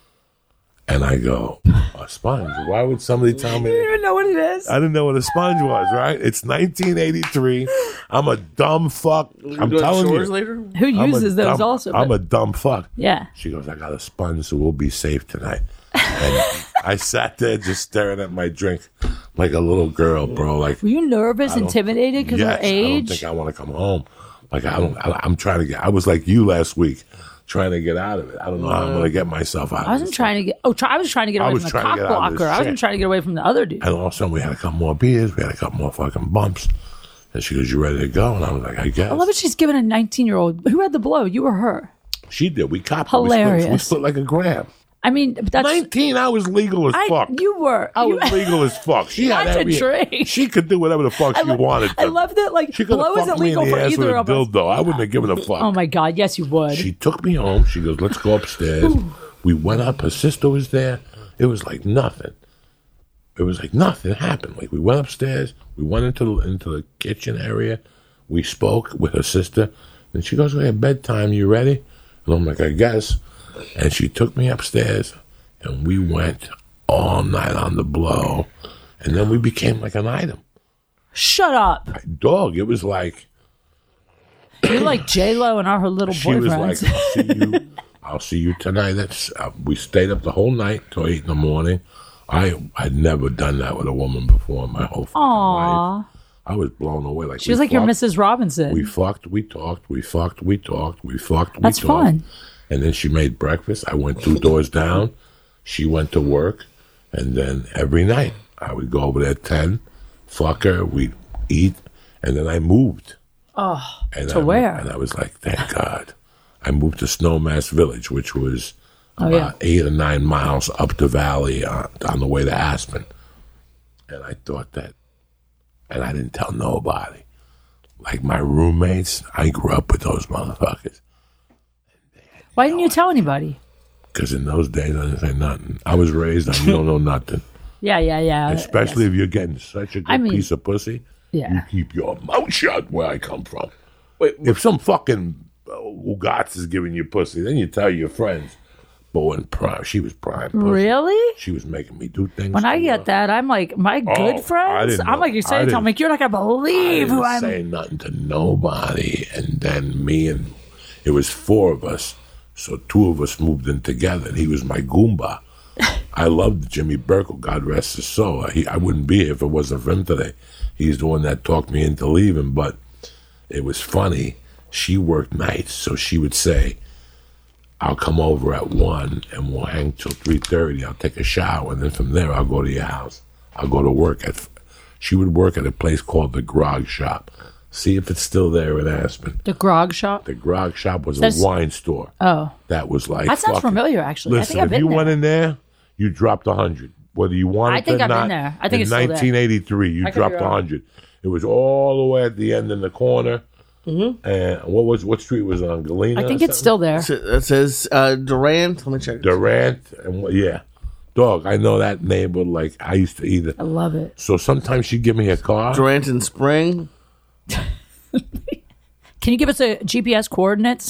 And I go, a sponge? Why would somebody tell me? You don't even know what it is. I didn't know what a sponge was, right? It's 1983. I'm a dumb fuck. I'm telling you. Later? Who uses those also? I'm a dumb fuck. Yeah. She goes, I got a sponge, so we'll be safe tonight. And I sat there just staring at my drink like a little girl, bro. Like, were you nervous, intimidated because of her age? I don't think I want to come home. Like, I'm trying to get, I was like you last week. Trying to get out of it. I don't know how I'm going to get myself out of it. I wasn't trying to get. I was trying to get away from the cock blocker. I wasn't trying to get away from the other dude. And all of a sudden, we had a couple more beers. We had a couple more fucking bumps. And she goes, "You ready to go?" And I was like, "I guess." I love it. She's giving a 19-year-old. Who had the blow? You or her? She did. We copped. Hilarious. We split like a gram. I mean, that's 19. I was legal as fuck. You were. I was legal as fuck. She had every. She could do whatever the fuck she wanted to. I love that. Like, she could blow have isn't fucked me in legal the for ass with either a of us. dildo. I wouldn't have given a fuck. Oh my god, yes, you would. She took me home. She goes, "Let's go upstairs." We went up. Her sister was there. It was like nothing. It was like nothing happened. Like, we went upstairs. We went into the kitchen area. We spoke with her sister, and she goes, "Okay, bedtime. You ready?" And I'm like, "I guess." And she took me upstairs. And we went all night on the blow. And then we became like an item. Shut up. Dog, it was like... You're like J-Lo and her little she boyfriends. was like, I'll see you tonight. We stayed up the whole night till 8 in the morning. I'd never done that with a woman before in my whole fucking life. I was blown away. Like, she was like your Mrs. Robinson. We fucked, we talked, we fucked, we talked, we fucked, we That's talked. fun. And then she made breakfast. I went 2 doors down. She went to work, and then every night I would go over there at 10, fuck her, we'd eat, and then I moved. Oh, where? And I was like, thank God. I moved to Snowmass Village, which was about 8 or 9 miles up the valley on the way to Aspen. And I thought that, and I didn't tell nobody. Like, my roommates, I grew up with those motherfuckers. Why didn't you tell anybody? Because in those days, I didn't say nothing. I was raised on you don't know nothing. Yeah. Especially if you're getting such a good piece of pussy. Yeah. You keep your mouth shut where I come from. Wait, if some fucking Ugats is giving you pussy, then you tell your friends. But when she was prime pussy. Really? She was making me do things. When I get that, I'm like, my good friends? I'm like, you're saying to me, you're not going to believe who I'm. I didn't say nothing to nobody. And then it was 4 of us. So 2 of us moved in together, and he was my Goomba. I loved Jimmy Burkle, God rest his soul. I wouldn't be here if it wasn't for him today. He's the one that talked me into leaving, but it was funny. She worked nights, so she would say, I'll come over at 1, and we'll hang till 3:30. I'll take a shower, and then from there, I'll go to your house. I'll go to work. She would work at a place called the Grog Shop. See if it's still there in Aspen. The Grog Shop? The Grog Shop was a wine store. Oh. That was like... That sounds familiar, actually. Listen, I think I've been if you there. went in there, you dropped 100. Whether you wanted to or not. I think I've been there. I think it's still there. In 1983, you dropped 100. It was all the way at the end in the corner. Mm-hmm. And what street was it on? Galena? I think it's still there. It says Durant. Let me check. Durant. Yeah. Dog, I know that neighbor. Like, I used to eat it. I love it. So sometimes she'd give me a car. Durant and Spring. Can you give us a GPS coordinates?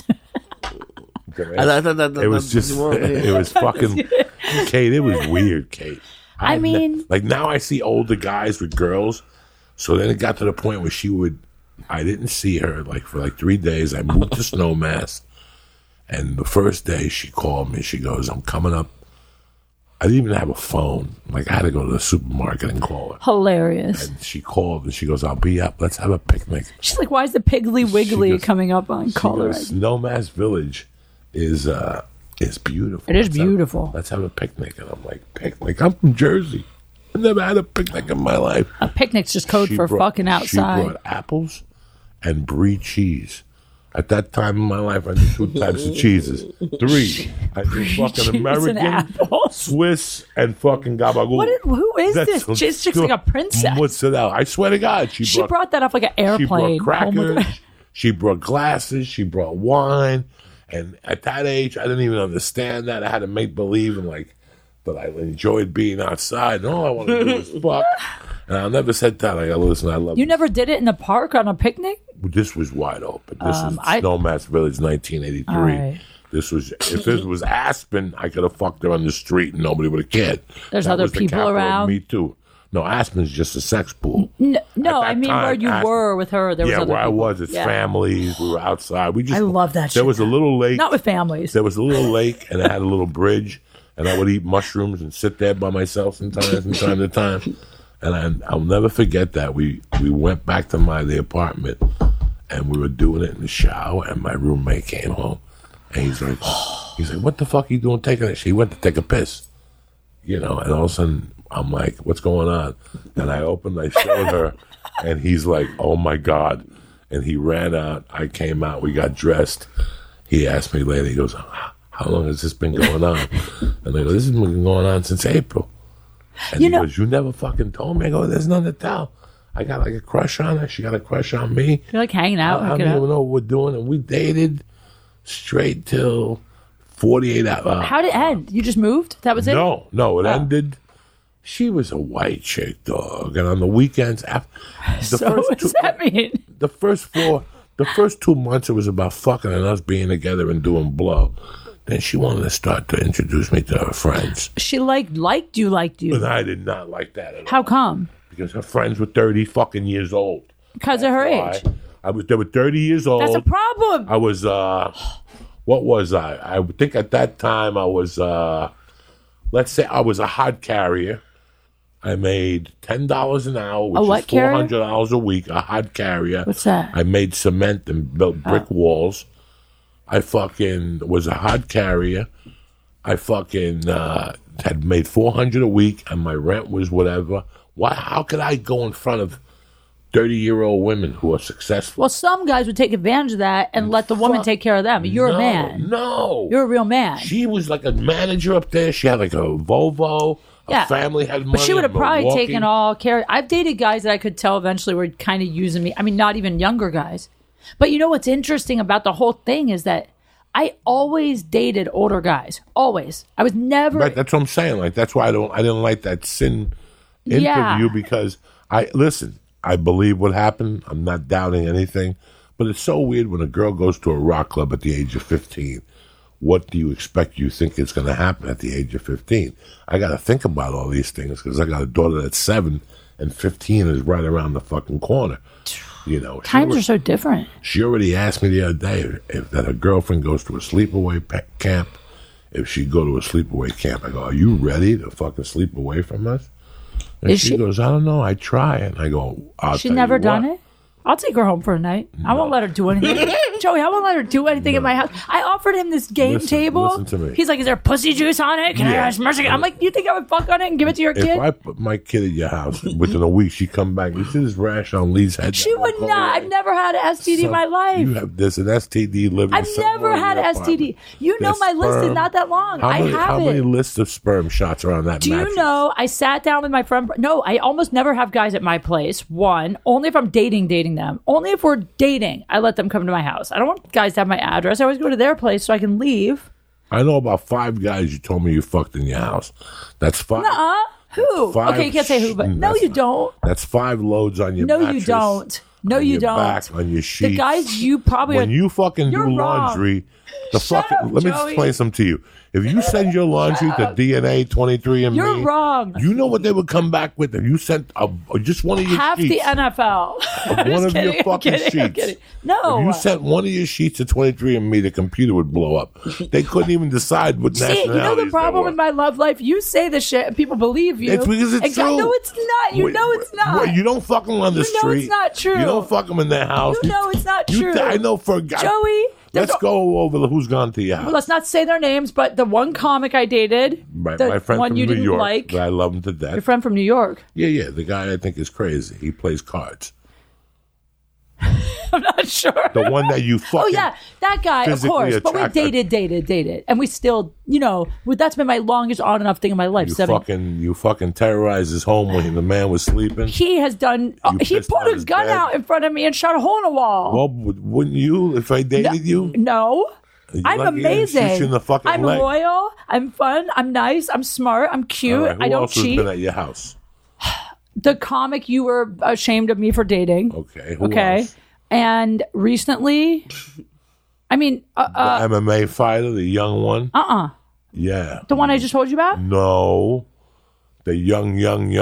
It was just, it was fucking, Kate, it was weird, Kate. I mean. Like, now I see older guys with girls. So then it got to the point where I didn't see her for 3 days. I moved to Snowmass. And the first day she called me, she goes, I'm coming up. I didn't even have a phone. Like, I had to go to the supermarket and call her. Hilarious. And she called and she goes, I'll be up. Let's have a picnic. She's like, why is the Piggly Wiggly coming up on color? Snowmass Village is beautiful. It is beautiful. Let's have a picnic. And I'm like, picnic? I'm from Jersey. I never had a picnic in my life. A picnic's just code for fucking outside. She brought apples and brie cheese. At that time in my life, I knew 2 types of cheeses. 3. I knew fucking cheese and American, apples. Swiss, and fucking gabagool. Who is this? This chick's like a princess. Mozzarella. I swear to God, She brought that off like an she airplane. brought home with crackers. her. She brought glasses. She brought wine. And at that age, I didn't even understand that. I had to make believe and like that I enjoyed being outside. And all I wanted to do was fuck. And I never said that. I go, listen, I love You never did it in the park on a picnic? This was wide open. This is I- Snowmass Village, 1983. All right. This was if this was Aspen, I could have fucked her on the street and nobody would have cared. There's That other was the people capital of around? Me too. No, Aspen's just a sex pool. No, that I mean time, where you Aspen- were with her. There was Yeah, other where I people. was, it's Yeah. families. We were outside. We just I love that There shit. was a little lake. Not with families. There was a little lake, and it had a little bridge, and I would eat mushrooms and sit there by myself sometimes from time to time. And I'll never forget that. We went back to the apartment, and we were doing it in the shower, and my roommate came home, and he's like, what the fuck are you doing taking it? He went to take a piss, and all of a sudden, I'm like, what's going on? And I showed her, and he's like, oh my God. And he ran out. I came out. We got dressed. He asked me later, he goes, how long has this been going on? And I go, this has been going on since April. And he goes, you never fucking told me. I go, there's nothing to tell. I got like a crush on her. She got a crush on me. You're like hanging out. I don't hooking up. even know what we're doing. And we dated straight till 48 hours. How did it end? You just moved? That was it? No, it ended. She was a white chick, dog. And on the weekends, So what does that mean? the first 2 months, it was about fucking and us being together and doing blow. Then she wanted to start to introduce me to her friends. She liked you. And I did not like that at all. How come? Because her friends were 30 fucking years old. Because of her Why? age. They were 30 years old. That's a problem. I was, what was I? I think at that time I was, let's say I was a hod carrier. I made $10 an hour, which what is carrier? $400 a week, a hod carrier. What's that? I made cement and built brick walls. I fucking was a hod carrier. I fucking had made $400 a week, and my rent was whatever. Why? How could I go in front of 30-year-old women who are successful? Well, some guys would take advantage of that and let the woman take care of them. You're a man. No. You're a real man. She was like a manager up there. She had like a Volvo. Yeah. A family had money. But she would have in probably Milwaukee. taken all care. I've dated guys that I could tell eventually were kind of using me. I mean, not even younger guys. But you know what's interesting about the whole thing is that I always dated older guys. Always. I was never. Right, that's what I'm saying. Like that's why I didn't like that Sin interview Yeah. because I believe what happened. I'm not doubting anything, but it's so weird when a girl goes to a rock club at the age of 15. What do you expect? You think it's going to happen at the age of 15? I got to think about all these things because I got a daughter that's 7 and 15 is right around the fucking corner. Times are so different. She already asked me the other day if that her girlfriend goes to a sleepaway camp. If she'd go to a sleepaway camp, I go, are you ready to fucking sleep away from us? And Is she she- goes, I don't know. I try. And I go, I'll She's tell never you done what. it. I'll take her home for a night. I won't let her do anything. Joey, I won't let her do anything in my house. I offered him this game Listen- table. listen to me. He's like, is there pussy juice on it? Can I Yeah. have mercy? I'm like, you think I would fuck on it and give it to your If kid? I put my kid at your house within a week, she come back. You see this rash on Lee's head? She would not. I've never had an STD in my life. You have this an STD living. I've somewhere never in had your an STD. apartment. You know There's my list is sperm. not that long. I have how it. many lists of sperm shots are on that Do mattress? you know I sat down with my friend? No, I almost never have guys at my place. One, only if I'm dating them. Only if we're dating, I let them come to my house. I don't want guys to have my address. I always go to their place so I can leave. I know about 5 guys you told me you fucked in your house. That's 5. Who? Five Okay, you can't say who, but no, that's you not- don't. That's 5 loads on your No, mattress. you don't. No, on you your don't. Back, on your sheets. The guys you probably when you fucking You're do wrong. laundry, Shut up, let me Joey. explain something to you. If you send your laundry to DNA 23andMe, You're wrong. You know what they would come back with if you sent just one of your half sheets. the NFL. I'm One just of your kidding, I'm fucking kidding, I'm sheets. kidding. No. If you sent one of your sheets to 23andMe, the computer would blow up. They couldn't even decide what See, nationalities you know the they problem were. with my love life? You say the shit and people believe you. It's because it's And God, true. no, it's not. You know it's not. Well, you don't fuck them on the You know street. it's not true. You don't fuck them in their house. You know it's not true. I know for a guy. Joey, there's Let's a- go over who's gone to your house. Let's not say their names, but the one comic I dated, my the friend one from you New didn't York, like, that I love him to death. your friend from New York. Yeah, the guy I think is crazy. He plays cards. I'm not sure. The one that you fucking... Oh yeah, that guy, of physically course. But we attracted. dated, and we still, that's been my longest on and off thing in my life. You fucking terrorized his home when the man was sleeping. He has done. He pissed put on a his gun bed? out in front of me and shot a hole in a wall. Well, wouldn't you if I dated you? No. I'm lucky I didn't shoot amazing. you in the fucking I'm leg. loyal. I'm fun. I'm nice. I'm smart. I'm cute. All right, who I don't else has cheat. been at your house? The comic you were ashamed of me for dating. Okay. Who Okay. else? And recently, I mean, The MMA fighter, the young one? Yeah. the one I just told you about? No. The young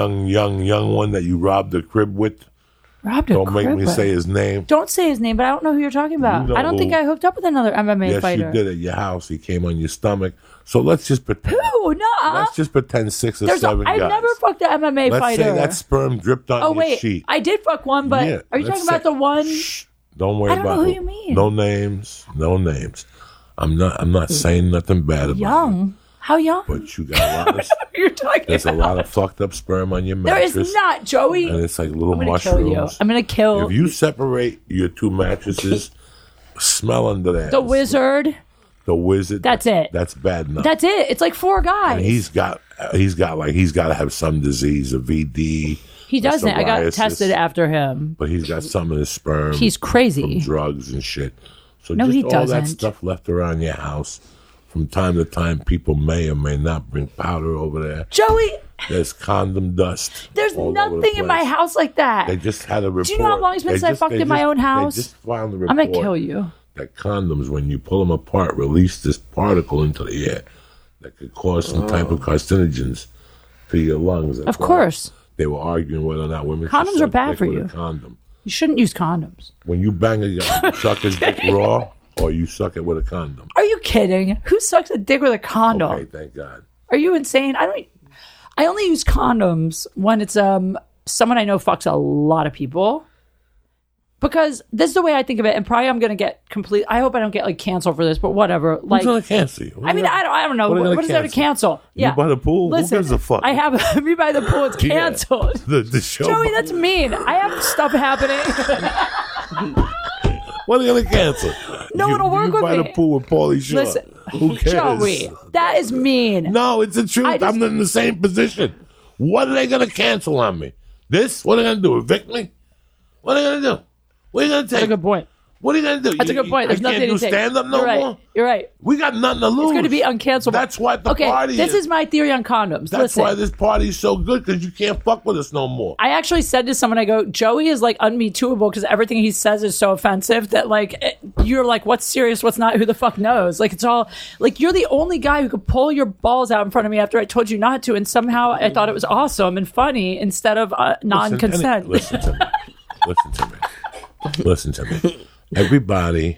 one that you robbed the crib with. Robbed a Don't make me crib. say his name. Don't say his name, but I don't know who you're talking about. You know I don't think who. I hooked up with another MMA Yes, fighter. you did at your house. He came on your stomach. So let's just pretend. Who? Nuh-uh. Let's just pretend 6 or 7 I've guys. never fucked an MMA Let's fighter. say that sperm dripped on Oh your wait, sheet. I did fuck one, but Yeah, are you let's talking about say- the one? Shh. Don't worry I don't about know who it. you mean. No names. No names. I'm not saying nothing bad about it. Young? How young? But you got a lot of You're talking there's a about? lot of fucked up sperm on your There mattress. is not, Joey. And it's like little I'm gonna mushrooms. kill you. I'm gonna kill If you separate your 2 mattresses, smell under there. the wizard. The wizard. That's it. That's bad enough. That's it. It's like 4 guys. And he's got to have some disease, a VD. He a doesn't. I got psoriasis, tested after him. But he's got some in his sperm. He's from crazy. drugs and shit. So No, just he all that doesn't. stuff left around your house. From time to time, people may or may not bring powder over there. Joey, There's condom dust. there's all over the nothing in my place. house like that. They just had a report. Do you know how long it's been since I fucked in my own house? They just found the report. I'm gonna kill you. That condoms, when you pull them apart, release this particle into the air that could cause some type of carcinogens to your lungs. That's Of why course. They were arguing whether or not women should Condoms are suck bad dick for with you. a condom. You shouldn't use condoms. When you bang a guy, you suck his dick raw, or you suck it with a condom. Are you kidding? Who sucks a dick with a condom? Okay, thank God. Are you insane? I only use condoms when it's someone I know fucks a lot of people. Because this is the way I think of it, and probably I'm gonna get I hope I don't get canceled for this, but whatever. Who's Like, gonna cancel you? I don't know. What are they What is there to cancel? You by the pool? Who Listen, gives a fuck? I have me by the pool. It's Yeah. canceled. The show. Joey, that's mean. I have stuff happening. What are they gonna cancel? No, you, it'll work you with by me. the pool with Pauly Shore. Listen, Who cares? Joey, that is mean. No, it's the truth. I just- I'm in the same position. What are they going to cancel on me? This? What are they going to do? Evict me? What are they going to do? What are you going to take? That's a good point. What are you going to do? That's a good point. There's I nothing can't do to take. stand up no You're right. more? You're right. We got nothing to lose. It's going to be uncancelable. That's what the party this is my theory on condoms. That's Listen, why this party's so good, because you can't fuck with us no more. I actually said to someone, I go, Joey is like unmetooable because everything he says is so offensive that you're like, what's serious, what's not, who the fuck knows? Like, it's all like, you're the only guy who could pull your balls out in front of me after I told you not to, and somehow I thought it was awesome and funny instead of non-consent. Listen to me. Listen to me. Listen to me. Everybody,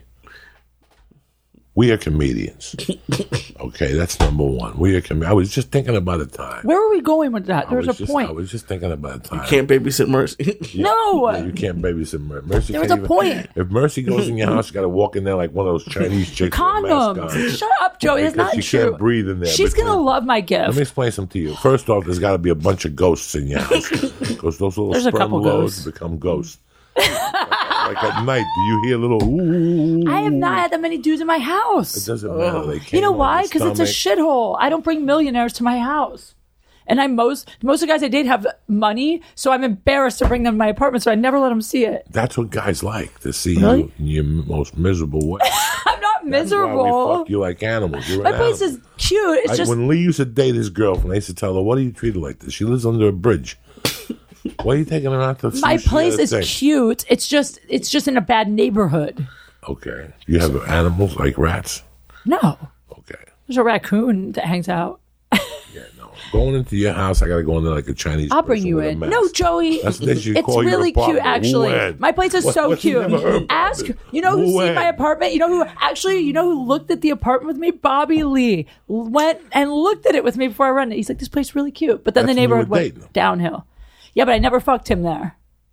we are comedians. Okay, that's number one. We are comedians. I was just thinking about a time. Where are we going with that? There's a point. I was just thinking about a time. Can't babysit Mercy. No. Yeah, you can't babysit Mercy. There was can't a point. If Mercy goes in your house, you got to walk in there like one of those Chinese chicks with a mask on. Condoms. Shut up, Joey. That's Because not she true. can't breathe in there. She's between- going to love my Let gift. me explain something to you. First off, there's got to be a bunch of ghosts in your house because those little There's a sperm couple loads ghosts. become ghosts. like at night, do you hear little ooh? I have not had that many dudes in my It house. doesn't matter. They You came know on why? your Because it's a stomach. shithole. I don't bring millionaires to my house. And most of the guys I date have money, so I'm embarrassed to bring them to my apartment, so I never let them see it. That's what guys like, to see Really? you in your most miserable way. I'm not Why we miserable. fuck you like animals. You're My an place animal. is cute. It's just When Lee used to date his girlfriend, I used to tell her, "Why do you treat her like this? She lives under a bridge. Why are you taking her out to my sushi place at a is thing?" cute. It's just in a bad neighborhood. Okay. You have animals like rats? No, Okay. there's a raccoon that hangs out. Yeah, no. Going into your house, I got to go in there like a Chinese I'll bring person you with a in. mask. No, Joey. That's what they should It's call your really cute, apartment. actually. When? My place is so What, you cute. never heard of Ask, it? you know who seen When? my apartment? You know who looked at the apartment with me? Bobby Lee went and looked at it with me before I rented it. He's like, this place is really cute. But then That's the when you neighborhood were dating went him. downhill. Yeah, but I never fucked him there.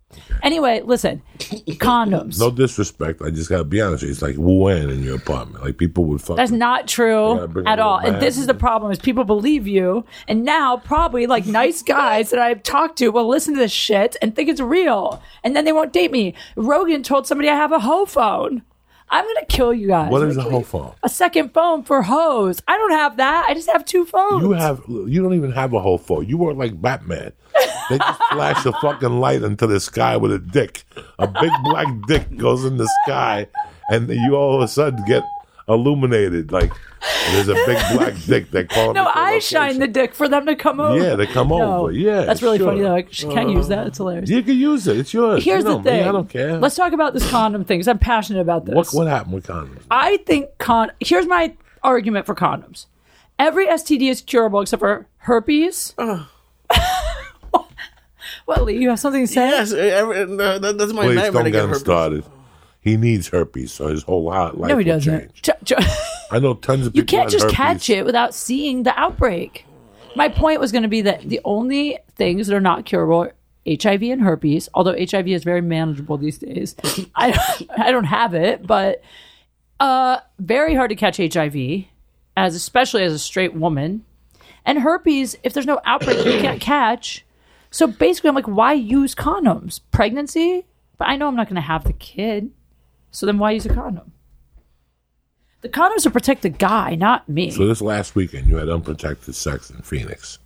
Anyway, listen, condoms. No disrespect. I just gotta be honest with you. It's like Wuhan in your apartment. Like people would fuck. That's not true at all. And this is the problem: is people believe you, and now probably like nice guys that I've talked to will listen to this shit and think it's real, and then they won't date me. Rogan told somebody I have a hoe phone. I'm gonna kill you guys. What is a hoe phone? A second phone for hoes. I don't have that. I just have 2 phones. You don't even have a hoe phone. You work like Batman. They just flash a fucking light into the sky with a dick. A big black dick goes in the sky, and you all of a sudden get illuminated. Like there's a big black dick that calls. No, I shine the dick for them to come over. Yeah, they come over. Yeah, that's really sure. funny though. I can't use that. It's hilarious. You can use it. It's yours. Here's the thing. Me. I don't care. Let's talk about this condom thing because I'm passionate about this. What happened with condoms? I think here's my argument for condoms. Every STD is curable except for herpes. What, Lee? You have something to say? Yes, that's my Please nightmare don't to get get him herpes. started. He needs herpes, so his whole life No, he will doesn't. change. I know tons of people. You can't had just herpes. catch it without seeing the outbreak. My point was going to be that the only things that are not curable are HIV and herpes, although HIV is very manageable these days. I don't have it, but very hard to catch HIV, especially as a straight woman. And herpes, if there's no outbreak, you can't catch. So basically, I'm like, why use condoms? Pregnancy? But I know I'm not going to have the kid. So then why use a condom? The condoms to protect the guy, not me. So this last weekend, you had unprotected sex in Phoenix.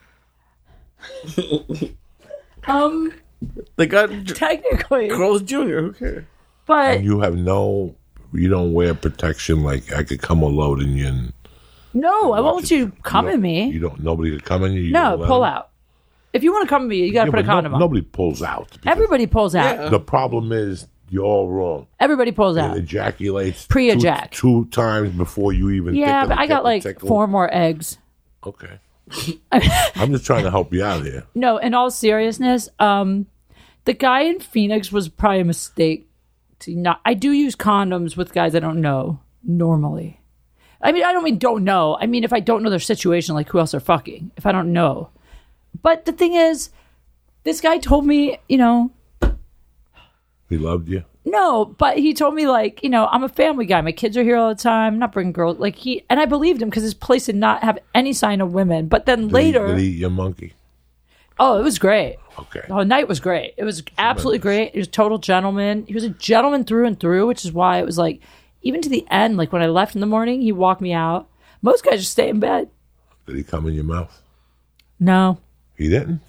They got Technically. Carl's Jr. Who cares? But And you don't wear protection like I could come unload in you. And no, I won't let you come at me. Nobody could come in you. No, pull out. If you want to come at me, you got to put a condom on. Nobody pulls out. Everybody pulls out. Yeah. The problem is you're all wrong. Everybody pulls It out. ejaculates Pre-ejac. two times before you even Yeah, think but I got like tickle. 4 more eggs. Okay. I'm just trying to help you out here. No, in all seriousness, the guy in Phoenix was probably a mistake. I do use condoms with guys I don't know normally. I mean, I don't mean don't know. I mean, if I don't know their situation, like who else they're fucking, if I don't know. But the thing is, this guy told me, He loved you? no, but he told me like, I'm a family guy. My kids are here all the time. I'm not bringing girls. And I believed him because his place did not have any sign of women. But then later, Did he eat your monkey? oh, it was great. Okay. The whole night was great. It was absolutely great. He was a total gentleman. He was a gentleman through and through, which is why it was like, even to the end, like when I left in the morning, he walked me out. Most guys just stay in bed. Did he come in your mouth? No, He didn't?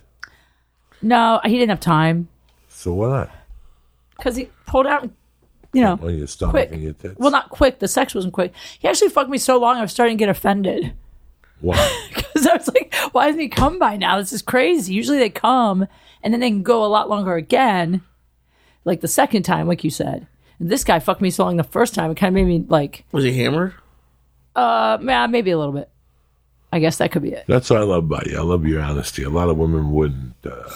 he didn't have time So what not? because he pulled out, On your stomach quick. and your tits? Well, not quick. The sex wasn't quick. He actually fucked me so long, I was starting to get offended. Why? Because I was like, why doesn't he come by now? This is crazy. Usually they come and then they can go a lot longer again, like the second time, like you said. And this guy fucked me so long the first time, it kind of made me like, Was he hammered? maybe a little bit. I guess that could be it. That's what I love about you. I love your honesty. A lot of women wouldn't.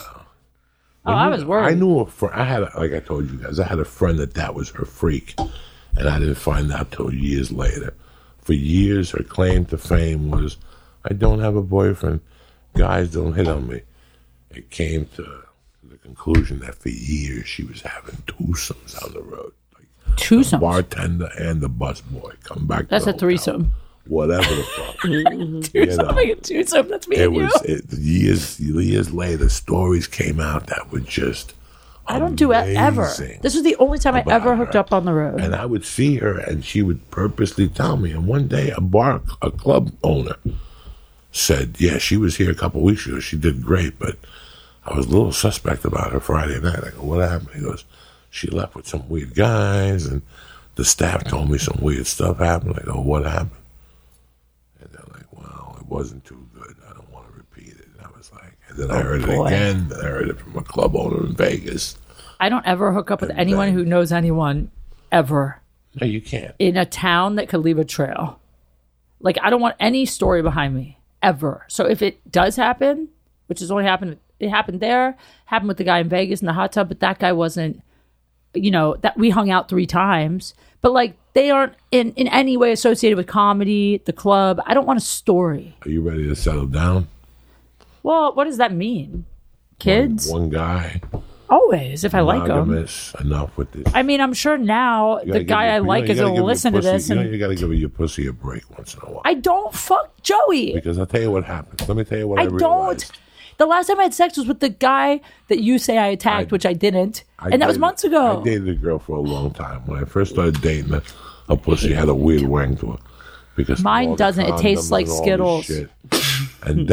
I was worried. I knew a friend. Like I told you guys, I had a friend that was her freak, and I didn't find out till years later. For years, her claim to fame was, "I don't have a boyfriend. Guys don't hit on me." It came to the conclusion that for years she was having twosomes on the road, like Twosome. bartender and the busboy come back. That's to a the hotel. threesome. Whatever the fuck. Twosome, like a twosome. That's me It and you. was years later. Stories came out that were just. I don't do it ever. amazing This was the only time I about ever hooked her. up on the road. And I would see her, and she would purposely tell me. And one day, a club owner said, "Yeah, she was here a couple of weeks ago. She did great, but I was a little suspect about her Friday night." I go, "What happened?" He goes, "She left with some weird guys, and the staff told me some weird stuff happened." I go, "What happened?" And they're like, "Well, it wasn't too good. I don't want to repeat it." And I was like, and then I heard it boy. again. Then I heard it from a club owner in Vegas. I don't ever hook up with And anyone then- who knows anyone ever No, you can't. in a town that could leave a trail. Like, I don't want any story behind me ever. So if it does happen, which has only happened, it happened there, happened with the guy in Vegas in the hot tub, but that guy wasn't, that we hung out 3 times. But like, they aren't in any way associated with comedy, the club. I don't want a story. Are you ready to settle down? Well, what does that mean? Kids? One guy Always, if I like him. Monogamous, enough with this. I mean, I'm sure now the guy I like is going to listen to this. You got to give your pussy a break once in a while. I don't fuck Joey. Because I'll tell you what happens. Let me tell you what I realized. don't. The last time I had sex was with the guy that you say I attacked, which I didn't. And that was months ago. I dated a girl for a long time. When I first started dating her, her pussy had a weird wang to it. Because mine doesn't. It tastes like Skittles. And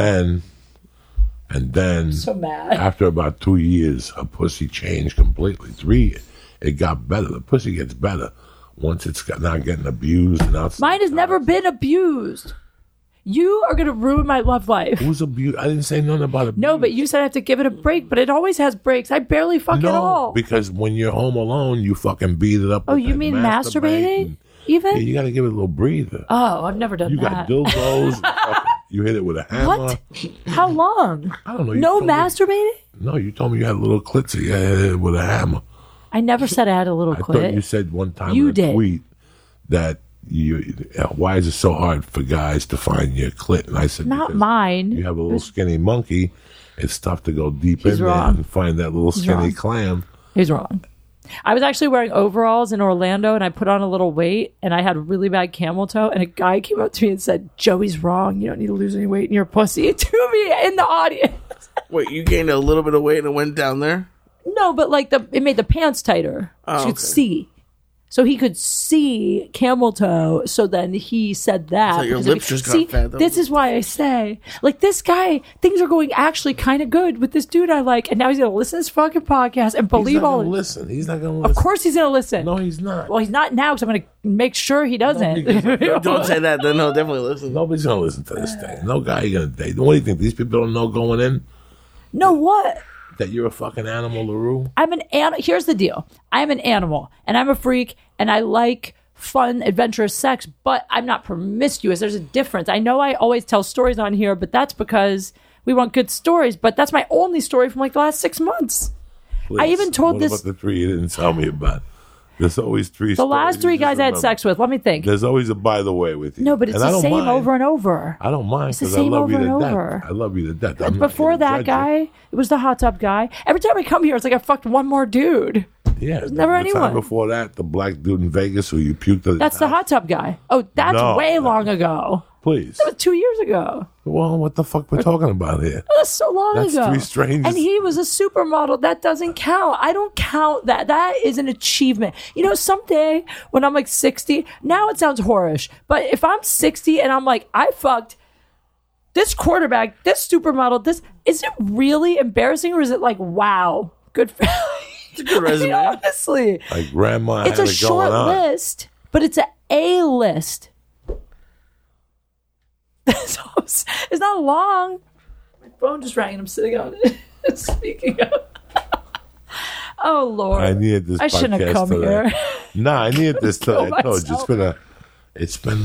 then so mad. After about 2 years, her pussy changed completely. 3, it got better. The pussy gets better once it's not getting abused. And mine has never been abused. You are going to ruin my love life. Who's abused? I didn't say nothing about abuse. No, but you said I have to give it a break, but it always has breaks. I barely fuck at all. Because when you're home alone, you fucking beat it up. Oh, you mean masturbating? Even? Yeah, you got to give it a little breather. Oh, I've never done that. You got dildos. You hit it with a hammer. What? How long? I don't know. No masturbating? No, you told me you had a little clit, so you hit it with a hammer. I never said I had a little clit. I thought you said one time in a tweet that why is it so hard for guys to find your clit? And I said, not mine. You have a little skinny monkey. It's tough to go deep in there and find that little skinny clam. He's wrong. I was actually wearing overalls in Orlando, and I put on a little weight, and I had really bad camel toe, and a guy came up to me and said, Joey's wrong. You don't need to lose any weight in your pussy. To me in the audience. Wait, you gained a little bit of weight and it went down there? No, but like it made the pants tighter. So you could see. So he could see camel toe. So then he said that. So your lips just got fat. This is why I say, like, this guy, things are going actually kind of good with this dude I like, and now he's going to listen to this fucking podcast and believe all. Listen, he's not going to listen. Of course, he's going to listen. No, he's not. Well, he's not now because I'm going to make sure he doesn't. Don't say that. Then he'll definitely listen. Nobody's going to listen to this thing. No guy you're going to date. What do you think? These people don't know going in? No, what? That you're a fucking animal, LaRue? I'm an animal. Here's the deal. I'm an animal, and I'm a freak, and I like fun, adventurous sex, but I'm not promiscuous. There's a difference. I know I always tell stories on here, but that's because we want good stories, but that's my only story from like the last 6 months. Please. I even told what about the 3 you didn't tell me about? There's always 3 The last 3 guys I had sex with, let me think. There's always a by the way with you. No, but it's the same over and over. I don't mind because I love you to death. I love you to death. Before that guy, it was the hot tub guy. Every time I come here, it's like I fucked one more dude. Yeah. There's never anyone. Time before that, the black dude in Vegas who you puked at. That's the hot tub guy. Oh, that's way long ago. Please. That was 2 years ago. Well, what the fuck we're talking about here? That's so long ago. That's 3 strangers. And he was a supermodel. That doesn't count. I don't count that. That is an achievement. You know, someday when I'm like 60, now it sounds whorish, but if I'm 60 and I'm like, I fucked this quarterback, this supermodel, is it really embarrassing or is it like, wow, good for It's a good resume. I mean, honestly. Like grandma it's had a it short going on. list, but it's a list. It's not long. My phone just rang and I'm sitting on it. Speaking of. Oh, Lord. I needed this. I shouldn't have come today. here. Nah, I needed this today. I told you, it's been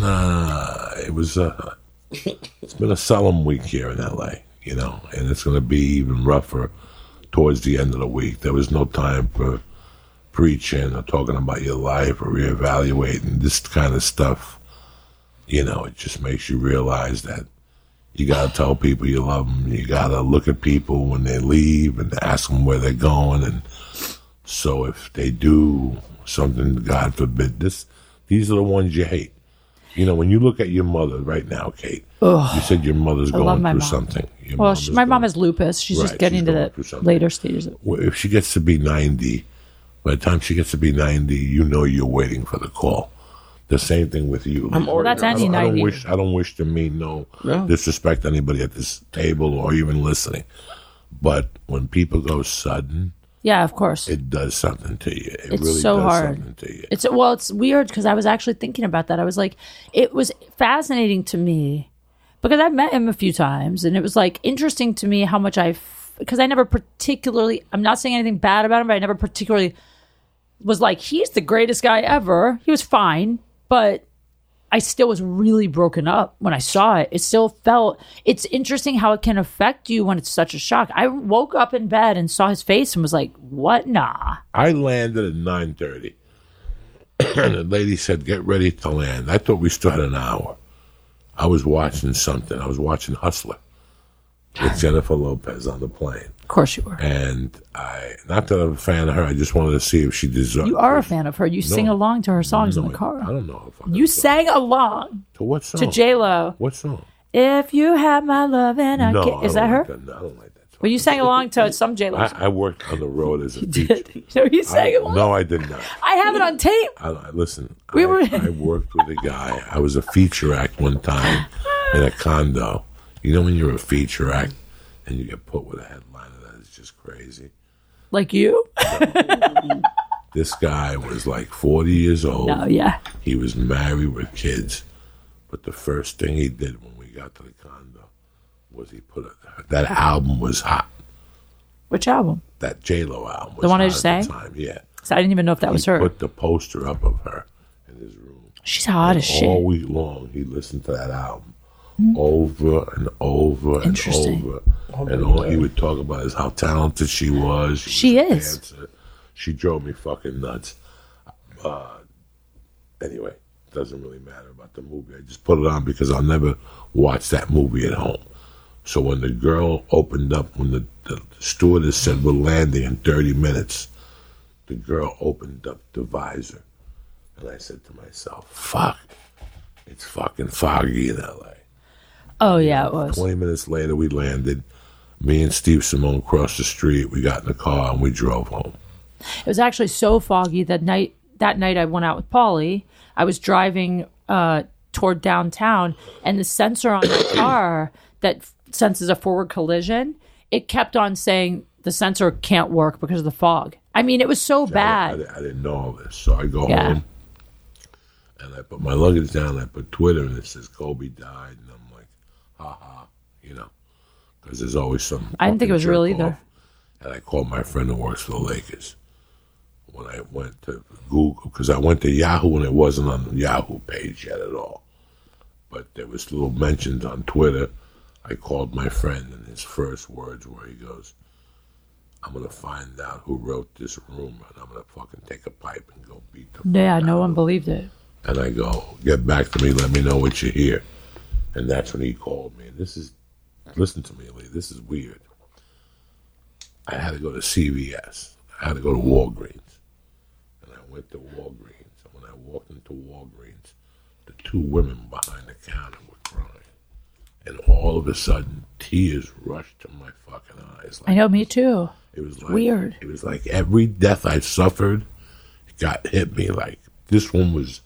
a solemn week here in LA, you know, and it's going to be even rougher towards the end of the week. There was no time for preaching or talking about your life or reevaluating this kind of stuff. You know, it just makes you realize that you got to tell people you love them. You got to look at people when they leave and ask them where they're going. And so if they do something, God forbid, these are the ones you hate. You know, when you look at your mother right now, Kate, you said your mother's going through something. Well, my mom has lupus. She's just getting to the later stages. Well, if she gets to be 90, by the time she gets to be 90, you know you're waiting for the call. The same thing with you. That's Andy 90. I don't wish to mean no disrespect to anybody at this table or even listening. But when people go sudden, yeah, of course, it does something to you. It it's really so does hard. Something to you. It's weird because I was actually thinking about that. I was like, it was fascinating to me because I've met him a few times, and it was like interesting to me how much because I never particularly. I'm not saying anything bad about him, but I never particularly was like, he's the greatest guy ever. He was fine. But I still was really broken up when I saw it. It still felt, it's interesting how it can affect you when it's such a shock. I woke up in bed and saw his face and was like, what? Nah. I landed at 9:30. And the lady said, get ready to land. I thought we still had an hour. I was watching something. I was watching Hustler with Jennifer Lopez on the plane. Of course you were. And not that I'm a fan of her, I just wanted to see if she deserved. You are a fan of her. You sing along to her songs in the car. I don't know. If You sang along to what song? to J-Lo. What song? If you have my love and I No, is that her? No, I don't like that song. Well, you sang along to some J-Lo. I worked on the road as a feature. No, you sang along. No, I did not. I have it on tape. Listen, We were- I worked with a guy. I was a feature act one time in a condo. You know when you're a feature act and you get put with a headliner that is just crazy? Like you? This guy was like 40 years old. No, yeah. He was married with kids. But the first thing he did when we got to the condo was he put that album was hot. Which album? That J-Lo album was The one I hot just at the sang? time. Yeah. So I didn't even know if that was He her. put the poster up of her in his room. She's hot as shit. All week long, he listened to that album over and over and Interesting. over. And all he would talk about is how talented she was. She was a is. dancer. She drove me fucking nuts. Anyway, doesn't really matter about the movie. I just put it on because I'll never watch that movie at home. So when the girl opened up, when the stewardess said we're landing in 30 minutes, the girl opened up the visor. And I said to myself, fuck, it's fucking foggy in L.A. Oh, yeah, it was. 20 minutes later, we landed. Me and Steve Simone crossed the street. We got in the car and we drove home. It was actually so foggy that night I went out with Paulie. I was driving toward downtown, and the sensor on the car that senses a forward collision, it kept on saying the sensor can't work because of the fog. I mean, it was so bad. I didn't know all this. So I go Yeah. home and I put my luggage down and I put Twitter and it says Kobe died. And I'm like, ha, you know, because there's always some. I didn't think it was fucking real jerk either. off. And I called my friend who works for the Lakers. When I went to Google, because I went to Yahoo and it wasn't on the Yahoo page yet at all. But there was little mentions on Twitter. I called my friend and his first words were, he goes, I'm going to find out who wrote this rumor and I'm going to fucking take a pipe and go beat the fuck Yeah, out no of one him." believed it. And I go, get back to me, let me know what you hear. And that's when he called me. And listen to me, Lee, this is weird. I had to go to CVS. I had to go to Walgreens. And I went to Walgreens. And when I walked into Walgreens, the two women behind the counter were crying. And all of a sudden, tears rushed to my fucking eyes. I know, me too. It was like, Weird. It was like every death I suffered hit me like this one was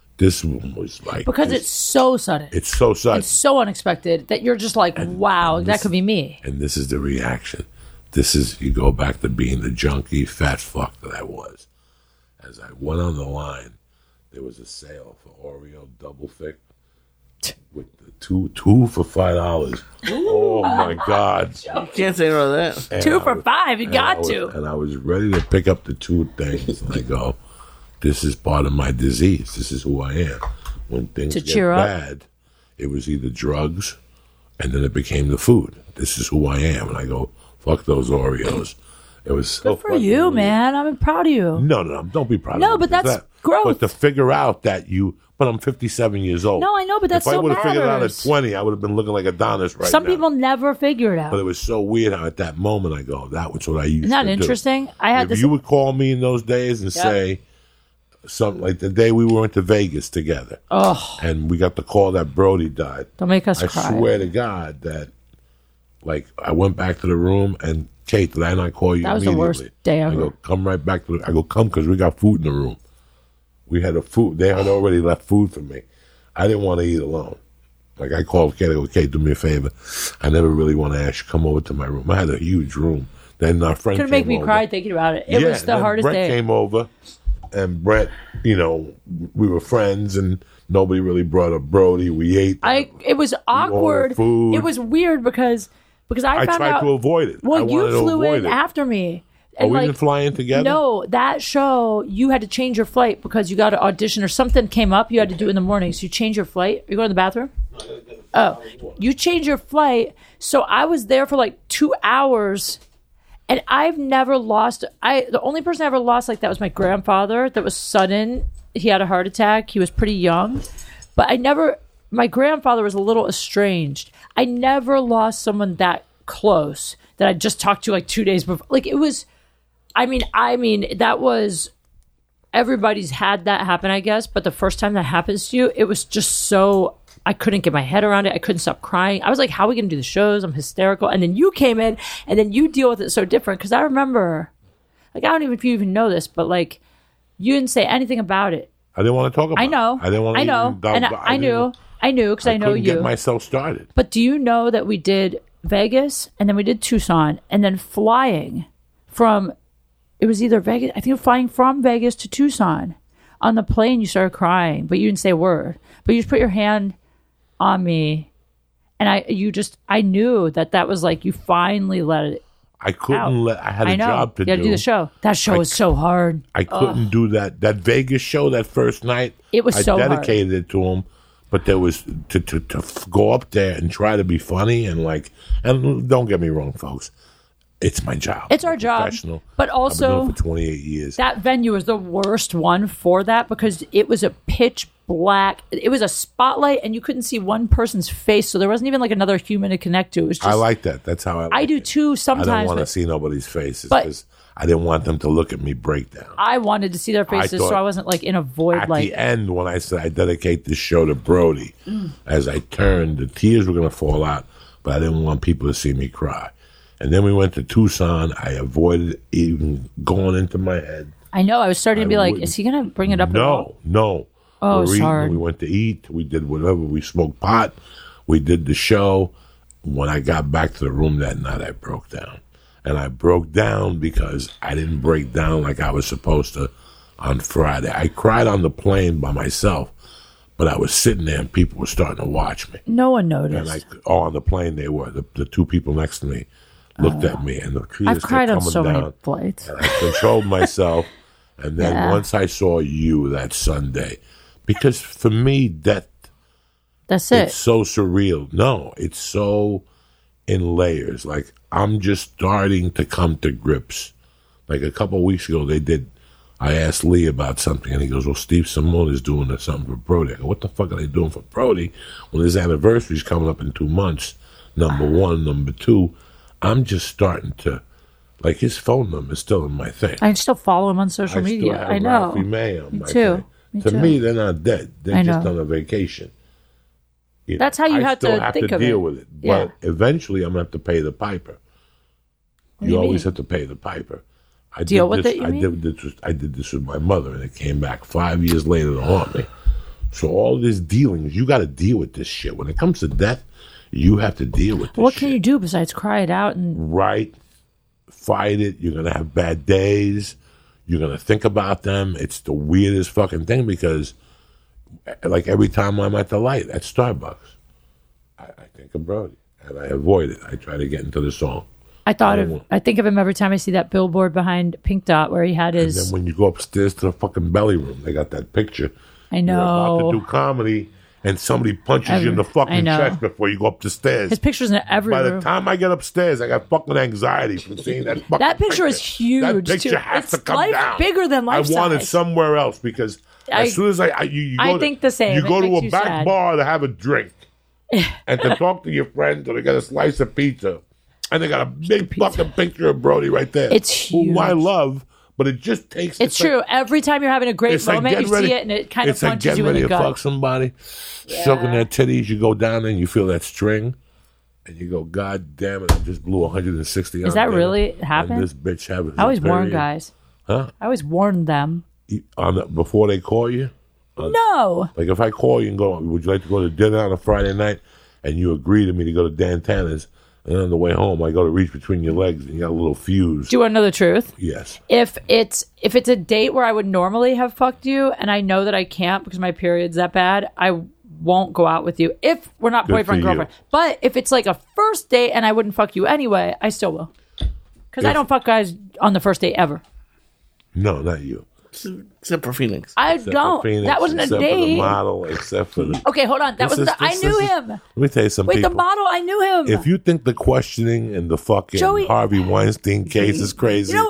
like Because this- it's so sudden. it's so sudden. It's so unexpected that you're just like, wow, that could be me. And this is the reaction. This is, you go back to being the junkie fat fuck that I was. As I went on the line, there was a sale for Oreo Double Thick with the two for $5. Oh my God! You can't say no to that. And 2 I for was- $5, you and got I was- to. And I was ready to pick up the two things. And I go, this is part of my disease. This is who I am. When things To get cheer up. bad, it was either drugs, and then it became the food. This is who I am. And I go, fuck those Oreos. It was so Good for fucking you, weird. man. I'm proud of you. No, don't be proud No, of me. but that's Because growth. But to figure out that but I'm 57 years old. No, I know, but that if I still would have figured it out at matters. 20, I would have been looking like Adonis right Some now. people never figure it out. But it was so weird how at that moment I go, that was what I used Isn't that to do. interesting? I had If this. you would call me in those days and Yep. say something like the day we went to Vegas together, and we got the call that Brody died. Don't make us I cry. swear to God that, like, I went back to the room and Kate, did I not call you That was the immediately? worst day I ever. go, come right back to I go, come because we got food in the room. We had they had already left food for me. I didn't want to eat alone. Like, I called Kate, I go, Kate, do me a favor. I never really want to ask you, come over to my room. I had a huge room. Then our friend Couldn't make came me over. cry thinking about it. It was and the then hardest Brett day. came over, and Brett, we were friends, and nobody really brought up Brody. We ate. It was awkward. food. It was weird because I I found tried out. to avoid it. I Well, you wanted to flew avoid in it. after me. Oh, And we like, didn't fly in together? No, that show you had to change your flight because you got to audition or something came up. You had to do it in the morning, so you change your flight. You go to the bathroom. Oh, you change your flight. So I was there for like 2 hours, and I've never lost. The only person I ever lost like that was my grandfather. That was sudden. He had a heart attack. He was pretty young, but I never. My grandfather was a little estranged. I never lost someone that close. that I just talked to like 2 days before. Like it was, I mean, that was, everybody's had that happen, I guess. But the first time that happens to you, it was just so, I couldn't get my head around it. I couldn't stop crying. I was like, how are we going to do the shows? I'm hysterical. And then you came in and then you deal with it so different. Cause I remember, like, I don't even, if you even know this, but like, you didn't say anything about it. I didn't want to talk about I know. it. I didn't want to. I know. I knew because I know you. Get myself started. But do you know that we did Vegas and then we did Tucson and then flying from, it was either Vegas, I think you're flying from Vegas to Tucson. On the plane, you started crying, but you didn't say a word. But you just put your hand on me, and I knew that was like you finally let it. I couldn't out. I had a job to do. You had to do the show. That show was so hard. I couldn't do that. That Vegas show that first night. It was so hard. I dedicated it to him, but there was to go up there and try to be funny and like. And don't get me wrong, folks. It's my job. It's our job. But also, I've been doing it for 28 years. That venue was the worst one for that because it was a pitch black. It was a spotlight, and you couldn't see one person's face, so there wasn't even like another human to connect to. It was just, I like that. That's how I like it. I do too sometimes. I don't want to see nobody's faces because I didn't want them to look at me break down. I wanted to see their faces, so I wasn't like in a void. At like the end, when I said I dedicate this show to Brody, as I turned, the tears were going to fall out, but I didn't want people to see me cry. And then we went to Tucson. I avoided even going into my head. I know. I was starting to be like, is he going to bring it up? No. Oh, sorry. We went to eat. We did whatever. We smoked pot. We did the show. When I got back to the room that night, I broke down. And I broke down because I didn't break down like I was supposed to on Friday. I cried on the plane by myself, but I was sitting there and people were starting to watch me. No one noticed. And on the plane they were. The two people next to me looked at me, and the tears I've cried on so down, many flights. And I controlled myself, and then once I saw you that Sunday, because for me that's it. It's so surreal. No, it's so in layers. Like I'm just starting to come to grips. Like a couple of weeks ago, I asked Lee about something, and he goes, "Well, Steve Simone is doing something for Brody." I go, "What the fuck are they doing for Brody when his anniversary is coming up in 2 months?" Number one, number two. I'm just starting to, like, his phone number is still in my thing. I still follow him on social media. I know. Ralphie May on me my too. thing. To me, they're not dead. They're just know. on a vacation. That's how you have to think of it. I still have to deal with it. But eventually, I'm going to have to pay the piper. You always have to pay the piper. I did this with my mother, and it came back 5 years later to haunt me. So all this dealing, you got to deal with this shit. When it comes to death, you have to deal with this What can you do besides cry it out? Right. Fight it. You're going to have bad days. You're going to think about them. It's the weirdest fucking thing because, like, every time I'm at the light at Starbucks, I think of Brody, and I avoid it. I try to get into the song. I think of him every time I see that billboard behind Pink Dot where he had his... And then when you go upstairs to the fucking belly room, they got that picture. I know. You're about to do comedy, and somebody punches you in the fucking chest before you go up the stairs. His picture's in every room. By the time I get upstairs, I got fucking anxiety from seeing that fucking That picture is huge, That picture too. has to come life down. Bigger than life I want it size. somewhere else because as soon as I think the same. You go It to makes a you back sad. bar to have a drink and to talk to your friends, or they got a slice of pizza, and they got a big fucking picture of Brody right there. It's huge. Who I love, but it just takes. It's true. Every time you're having a great moment, you see it, and it kind of punches you in the gut. It's like getting ready to fuck somebody, sucking their titties. You go down there and you feel that string, and you go, "God damn it! I just blew 160." Is that really happen? This bitch have. I always warn guys. Huh? I always warn them. Before they call you. No. Like if I call you and go, "Would you like to go to dinner on a Friday night?" and you agree to me to go to Dan Tanner's, and on the way home I go to reach between your legs and you got a little fuse. Do you want to know the truth? Yes. If it's a date where I would normally have fucked you and I know that I can't because my period's that bad, I won't go out with you if we're not boyfriend girlfriend. But if it's like a first date and I wouldn't fuck you anyway, I still will. Because I don't fuck guys on the first date ever. No, not you. Except for Phoenix. That wasn't a date. For the model, except for the... Okay, hold on. I knew him. Let me tell you something. Wait, the model, I knew him. If you think the questioning and the fucking Joey, Harvey Weinstein case is crazy, you know what?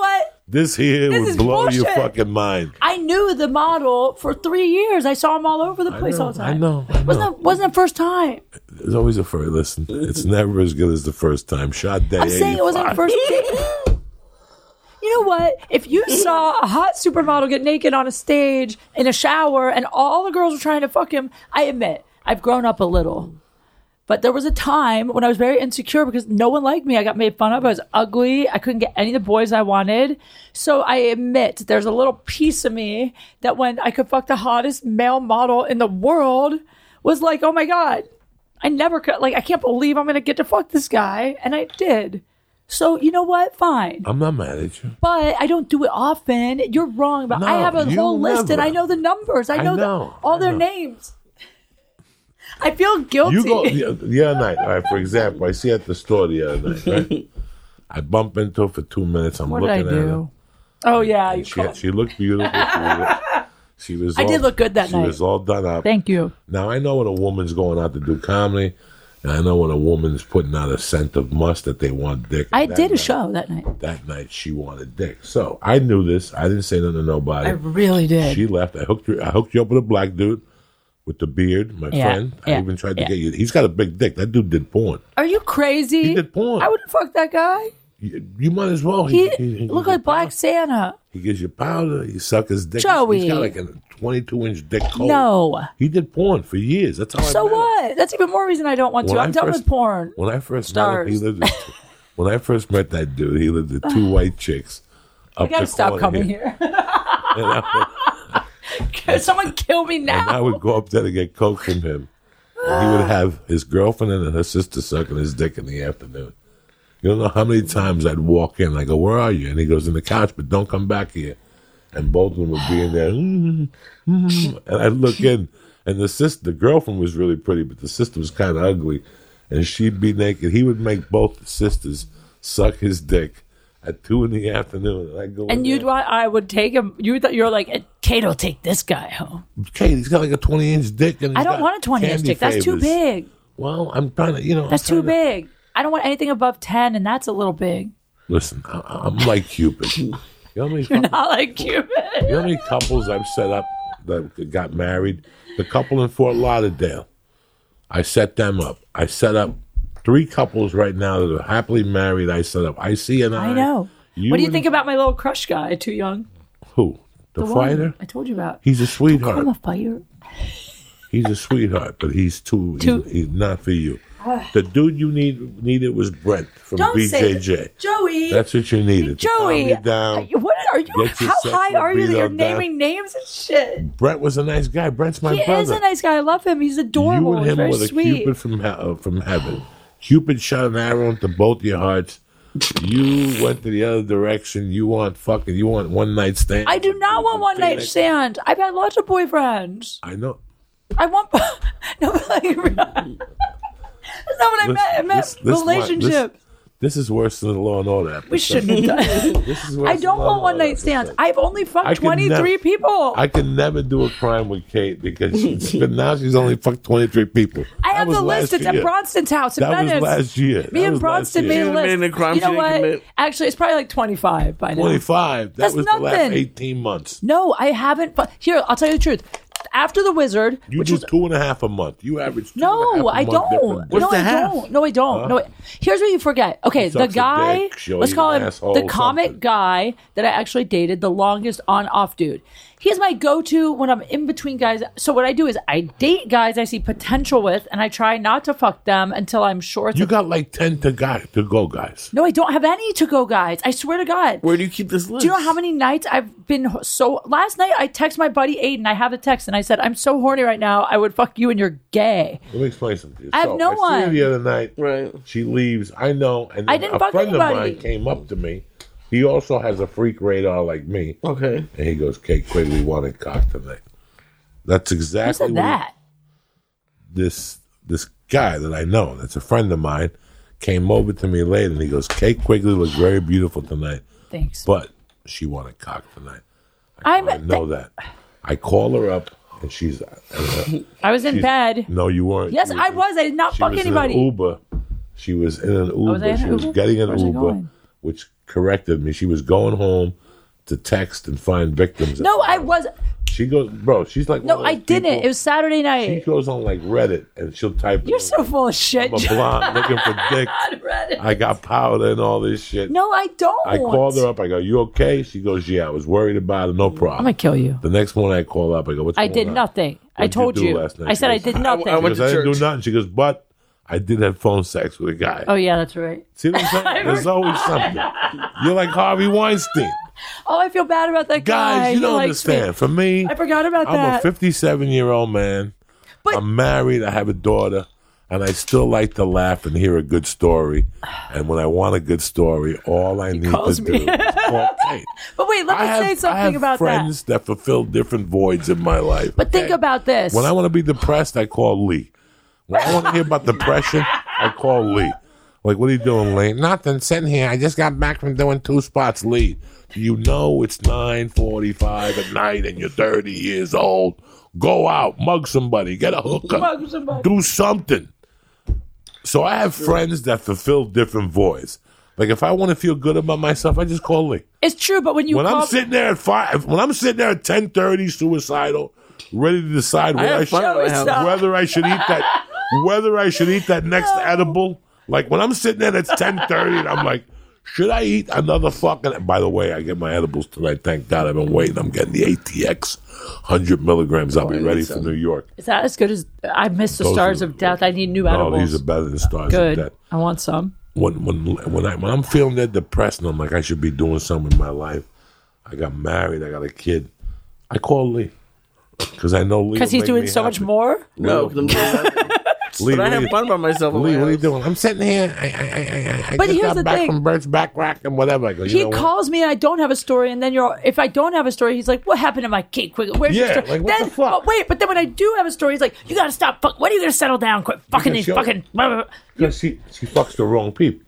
This here This would is blow your bullshit. fucking mind. I knew the model for 3 years. I saw him all over the place all the time. I know. Wasn't the first time. There's always a first. Listen, it's never as good as the first time. Shot day. I'm saying it wasn't the 85. first date. You know what? If you saw a hot supermodel get naked on a stage in a shower and all the girls were trying to fuck him, I admit, I've grown up a little. But there was a time when I was very insecure because no one liked me. I got made fun of. I was ugly. I couldn't get any of the boys I wanted. So I admit there's a little piece of me that when I could fuck the hottest male model in the world was like, oh my God, I never could. Like, I can't believe I'm going to get to fuck this guy. And I did. So you know what? Fine. I'm not mad at you. But I don't do it often. You're wrong. But No, I have a you whole list and never. I know the numbers. I know. All their names. I feel guilty. You go the other night. All right, for example, I see her at the store the other night. Right? I bump into her for 2 minutes. I'm What did I looking at her. do? Oh yeah, you She looked beautiful. She was. I did look good that she night. was all done up. Thank you. Now I know when a woman's going out to do comedy, and I know when a woman's putting out a scent of must that they want dick. I That did a night- show that night. That night she wanted dick. So I knew this. I didn't say nothing to nobody. I really did. She left. I hooked you up with a black dude with the beard, my friend. I yeah, even tried to yeah. get you. He's got a big dick. That dude did porn. Are you crazy? He did porn. I wouldn't fuck that guy. You might as well. He gives looked you like Black Santa. He gives you powder. You suck his dick. Joey. He's got like a 22-inch dick hole. No. He did porn for years. That's how I So met him. what? That's even more reason I don't want to. When I'm I done first- with porn. When I first Stars. met him, he lived with when I first met that dude, he lived with 2 white chicks. I gotta stop coming here. Someone kill me And I now. would go up there to get coke from him. And he would have his girlfriend and her sister sucking his dick in the afternoon. You don't know how many times I'd walk in. I go, "Where are you?" And he goes, "In the couch, but don't come back here." And both of them would be in there. And I'd look in, and the girlfriend was really pretty, but the sister was kind of ugly. And she'd be naked. He would make both the sisters suck his dick at 2 in the afternoon. And I'd go, And in there. I would take him. You're like, Kate'll take this guy home. Kate, he's got like a 20-inch dick. And I he's don't got want a 20-inch candy dick. That's too favors. big. Well, I'm trying to, That's too big. I don't want anything above 10, and that's a little big. Listen, I'm like Cupid. You know how many You're not like Cupid. You know how many couples I've set up that got married? The couple in Fort Lauderdale. I set them up. I set up 3 couples right now that are happily married. I set up. I see an I know. What do you think about my little crush guy? Too young? Who? The one fighter? I told you about. He's a sweetheart. I'm a fighter. He's a sweetheart, but he's he's not for you. The dude you needed was Brent from Don't say BJJ. that. Joey. That's what you needed. to calm Joey. you down. What are you? Get your How sexual high are you that you're libido down. naming names and shit? Brent was a nice guy. Brent's my He brother. is a nice guy. I love him. He's adorable. You and He's him very were the sweet. Cupid from heaven. Cupid shot an arrow into both your hearts. You went to the other direction. You want one night stand. I do not want one night Phoenix. stand. I've had lots of boyfriends. I know. I want no, but like, that's not what I meant. I meant relationships. This is worse than the Law and Order episode. We shouldn't have done. This is worse I than don't Law want and one Order night stands. episode. I've only I fucked could 23 people. I can never do a crime with Kate because but now she's only fucked 23 people. I have That was the list. last It's at year. Bronston's house in That was Venice. last year. Me That and was last Bronston year. made a She list. made a crime You know she didn't what? commit. Actually, it's probably like 25 by now. 25. That That's was the last nothing. 18 months. No, I haven't. Here, I'll tell you the truth. After the Wizard, You which do is 2.5 a month. You average 2.5 no, a I month don't. different. What's No, the I half? don't. No, I don't. No, here's what you forget. Okay, the Sucks a guy. dick, show Let's you call an him asshole, the comic something. guy that I actually dated the longest on-off dude. He's my go-to when I'm in between guys. So what I do is I date guys I see potential with, and I try not to fuck them until I'm sure. It's You got like 10 to go, guys. no, I don't have any to go guys. I swear to God. Where do you keep this list? Do you know how many nights I've been so? Last night I text my buddy Aiden. I have a text and I said, "I'm so horny right now. I would fuck you and you're gay." Let me explain something to you. I have no I see one. her the other night. Right. She leaves. I know. And I then didn't a fuck friend of anybody. mine came up to me. He also has a freak radar like me. Okay. And he goes, Kate Quigley wanted cock tonight. That's Who exactly said that? this guy that I know, that's a friend of mine, came over to me later and he goes, Kate Quigley looked very beautiful tonight, Thanks. but she wanted cock tonight. I I know that. I call her up and she's I was in bed. no, you weren't. Yes, She I was. I did not She fuck was anybody. in an Uber. She was in an Uber. was I in She an was Uber? getting an Where's I Uber, going? which corrected me. She was going home. to text and find victims. No, I was. She goes, bro. She's like, No, I didn't. It was Saturday She night. goes on like Reddit and she'll type. You're so full of shit. I'm a blonde looking for dick. Reddit. I got powder and all this shit. No, I don't. I called her up. I go, "You okay?" She goes, "Yeah, I was worried about it. No problem." I'm gonna kill you. The next morning I call up. I go, "What's I going did on?" nothing. I What'd told do you. last night? I She said I goes, did nothing. I went Because I didn't do church. nothing. She goes, "But I did have phone sex with a guy." Oh yeah, that's right. See what I'm saying? There's always something. You're like Harvey Weinstein. Oh, I feel bad about that guy. Guys, you He don't likes me. understand. For me, I forgot about I'm that. a 57-year-old man. But- I'm married. I have a daughter. And I still like to laugh and hear a good story. And when I want a good story, all I need to calls do me. is call Kate. But wait, let me say I something have about that. friends that fulfill different voids in my life. But think okay? about this. When I want to be depressed, I call Lee. When I want to hear about depression, I call Lee. Like, what are you doing, Lee? Nothing. Sitting here. I just got back from doing 2 spots, Lee. You know it's 9:45 at night and you're 30 years old. Go out, mug somebody, get a hookup, Mug somebody. do something. So I have friends that fulfill different voids. Like if I want to feel good about myself, I just call Lee. It's true, but when you When call, I'm sitting there at 5, when I'm sitting there at 10:30, suicidal, ready to decide have fun at my house. whether I should eat that next edible. Like when I'm sitting there, it's 10:30, and I'm like, should I eat another fucking? By the way, I get my edibles tonight. Thank God, I've been waiting. I'm getting the ATX 100 milligrams. I'll be ready for New York. is that as good as I missed the Those Stars are- of Death? I need new No, edibles. these are better than Stars Good. of Death. I want some. When I'm feeling that depressed and I'm like I should be doing something in my life, I got married, I got a kid, I call Lee because I know Lee Because will he's make doing me so much happy. more. No, 'cause I'm doing nothing. Lee, But I what have are you- fun by myself. at Lee, my what are you house. doing? I'm sitting here. I But just here's got the back thing. from Bert's back rack and whatever. I go, you He know what? calls me and I don't have a story, and then if I don't have a story, he's like, "What happened to my cake? Where's your Yeah, story?" like, what then, the fuck? but then when I do have a story, he's like, "You got to stop. When are you going to settle down? Quit fucking Because these fucking." Blah, blah, blah." Because she fucks the wrong people.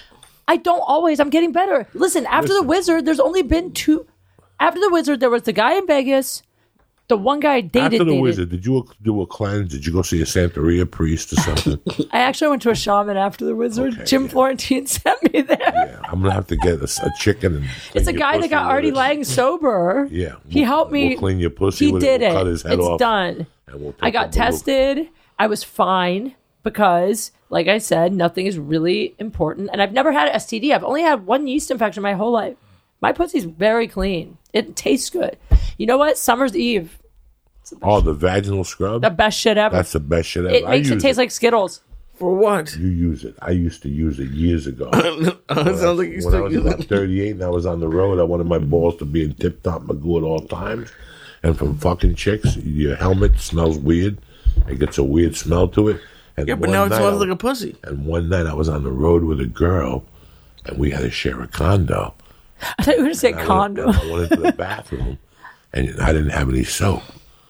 I don't always. I'm getting better. Listen, after the Wizard, there's only been 2. After the Wizard, there was the guy in Vegas, the one guy I dated. After the Wizard, did you do a cleanse? Did you go see a Santeria priest or something? I actually went to a shaman after the Wizard. Okay, Jim yeah. Florentine sent me there. Yeah, I'm gonna have to get a chicken and. It's clean a your guy that pussy got with Artie it. Lang sober. Yeah, He helped me. We'll clean your pussy. He with did We'll it. cut his head It's off, done. and we'll I take got the balloon. tested. I was fine because, like I said, nothing is really important. And I've never had an STD. I've only had one yeast infection my whole life. My pussy's very clean. It tastes good. You know what? Summer's Eve. Oh, the vaginal scrub. The best shit ever. That's the best shit ever. It makes it taste like Skittles. For what? You use it. I used to use it years ago. It sounds like you When I still was use about it. 38 and I was on the road, I wanted my balls to be in tip-top magoo at all times. And from fucking chicks, your helmet smells weird. It gets a weird smell to it. And Yeah, but one now it night smells I- like a pussy. And one night I was on the road with a girl, and we had to share a condo. I thought you were going to say I condom. went into the bathroom, and I didn't have any soap.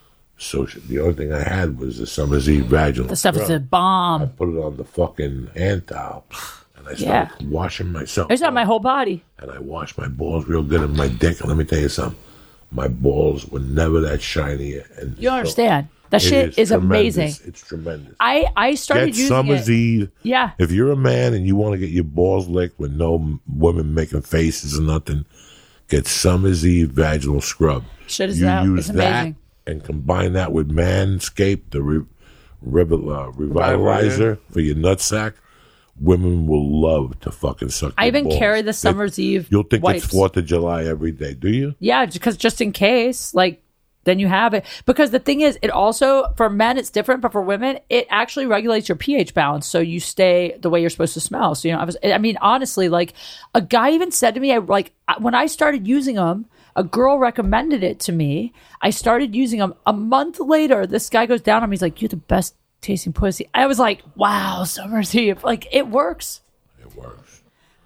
So the only thing I had was the Summer's Eve vaginal The stuff is a scrub. I bomb. put it on the fucking hand towel, and I Yeah. started washing myself. It's on my whole body. And I washed my balls real good and my dick. And let me tell you something. My balls were never that shiny. And You don't understand. That it shit is tremendous. amazing. It's tremendous. I started Get using Summer's it. Eve. Yeah. If you're a man and you want to get your balls licked with no women making faces or nothing, get Summer's Eve vaginal scrub. Shit is you out. use It's that amazing. and combine that with Manscaped, the revitalizer for your nutsack. Women will love to fucking suck. I your even balls. carry the Summer's Eve You'll think wipes. it's 4th of July every day, do you? Yeah, because just in case, like, then you have it. Because the thing is, it also, for men, it's different, but for women, it actually regulates your pH balance. So you stay the way you're supposed to smell. So, I mean, honestly, like, a guy even said to me, when I started using them, a girl recommended it to me. I started using them. A month later, this guy goes down on me. He's like, "You're the best tasting pussy." I was like, wow, Summer's Eve. Like, it works. It works.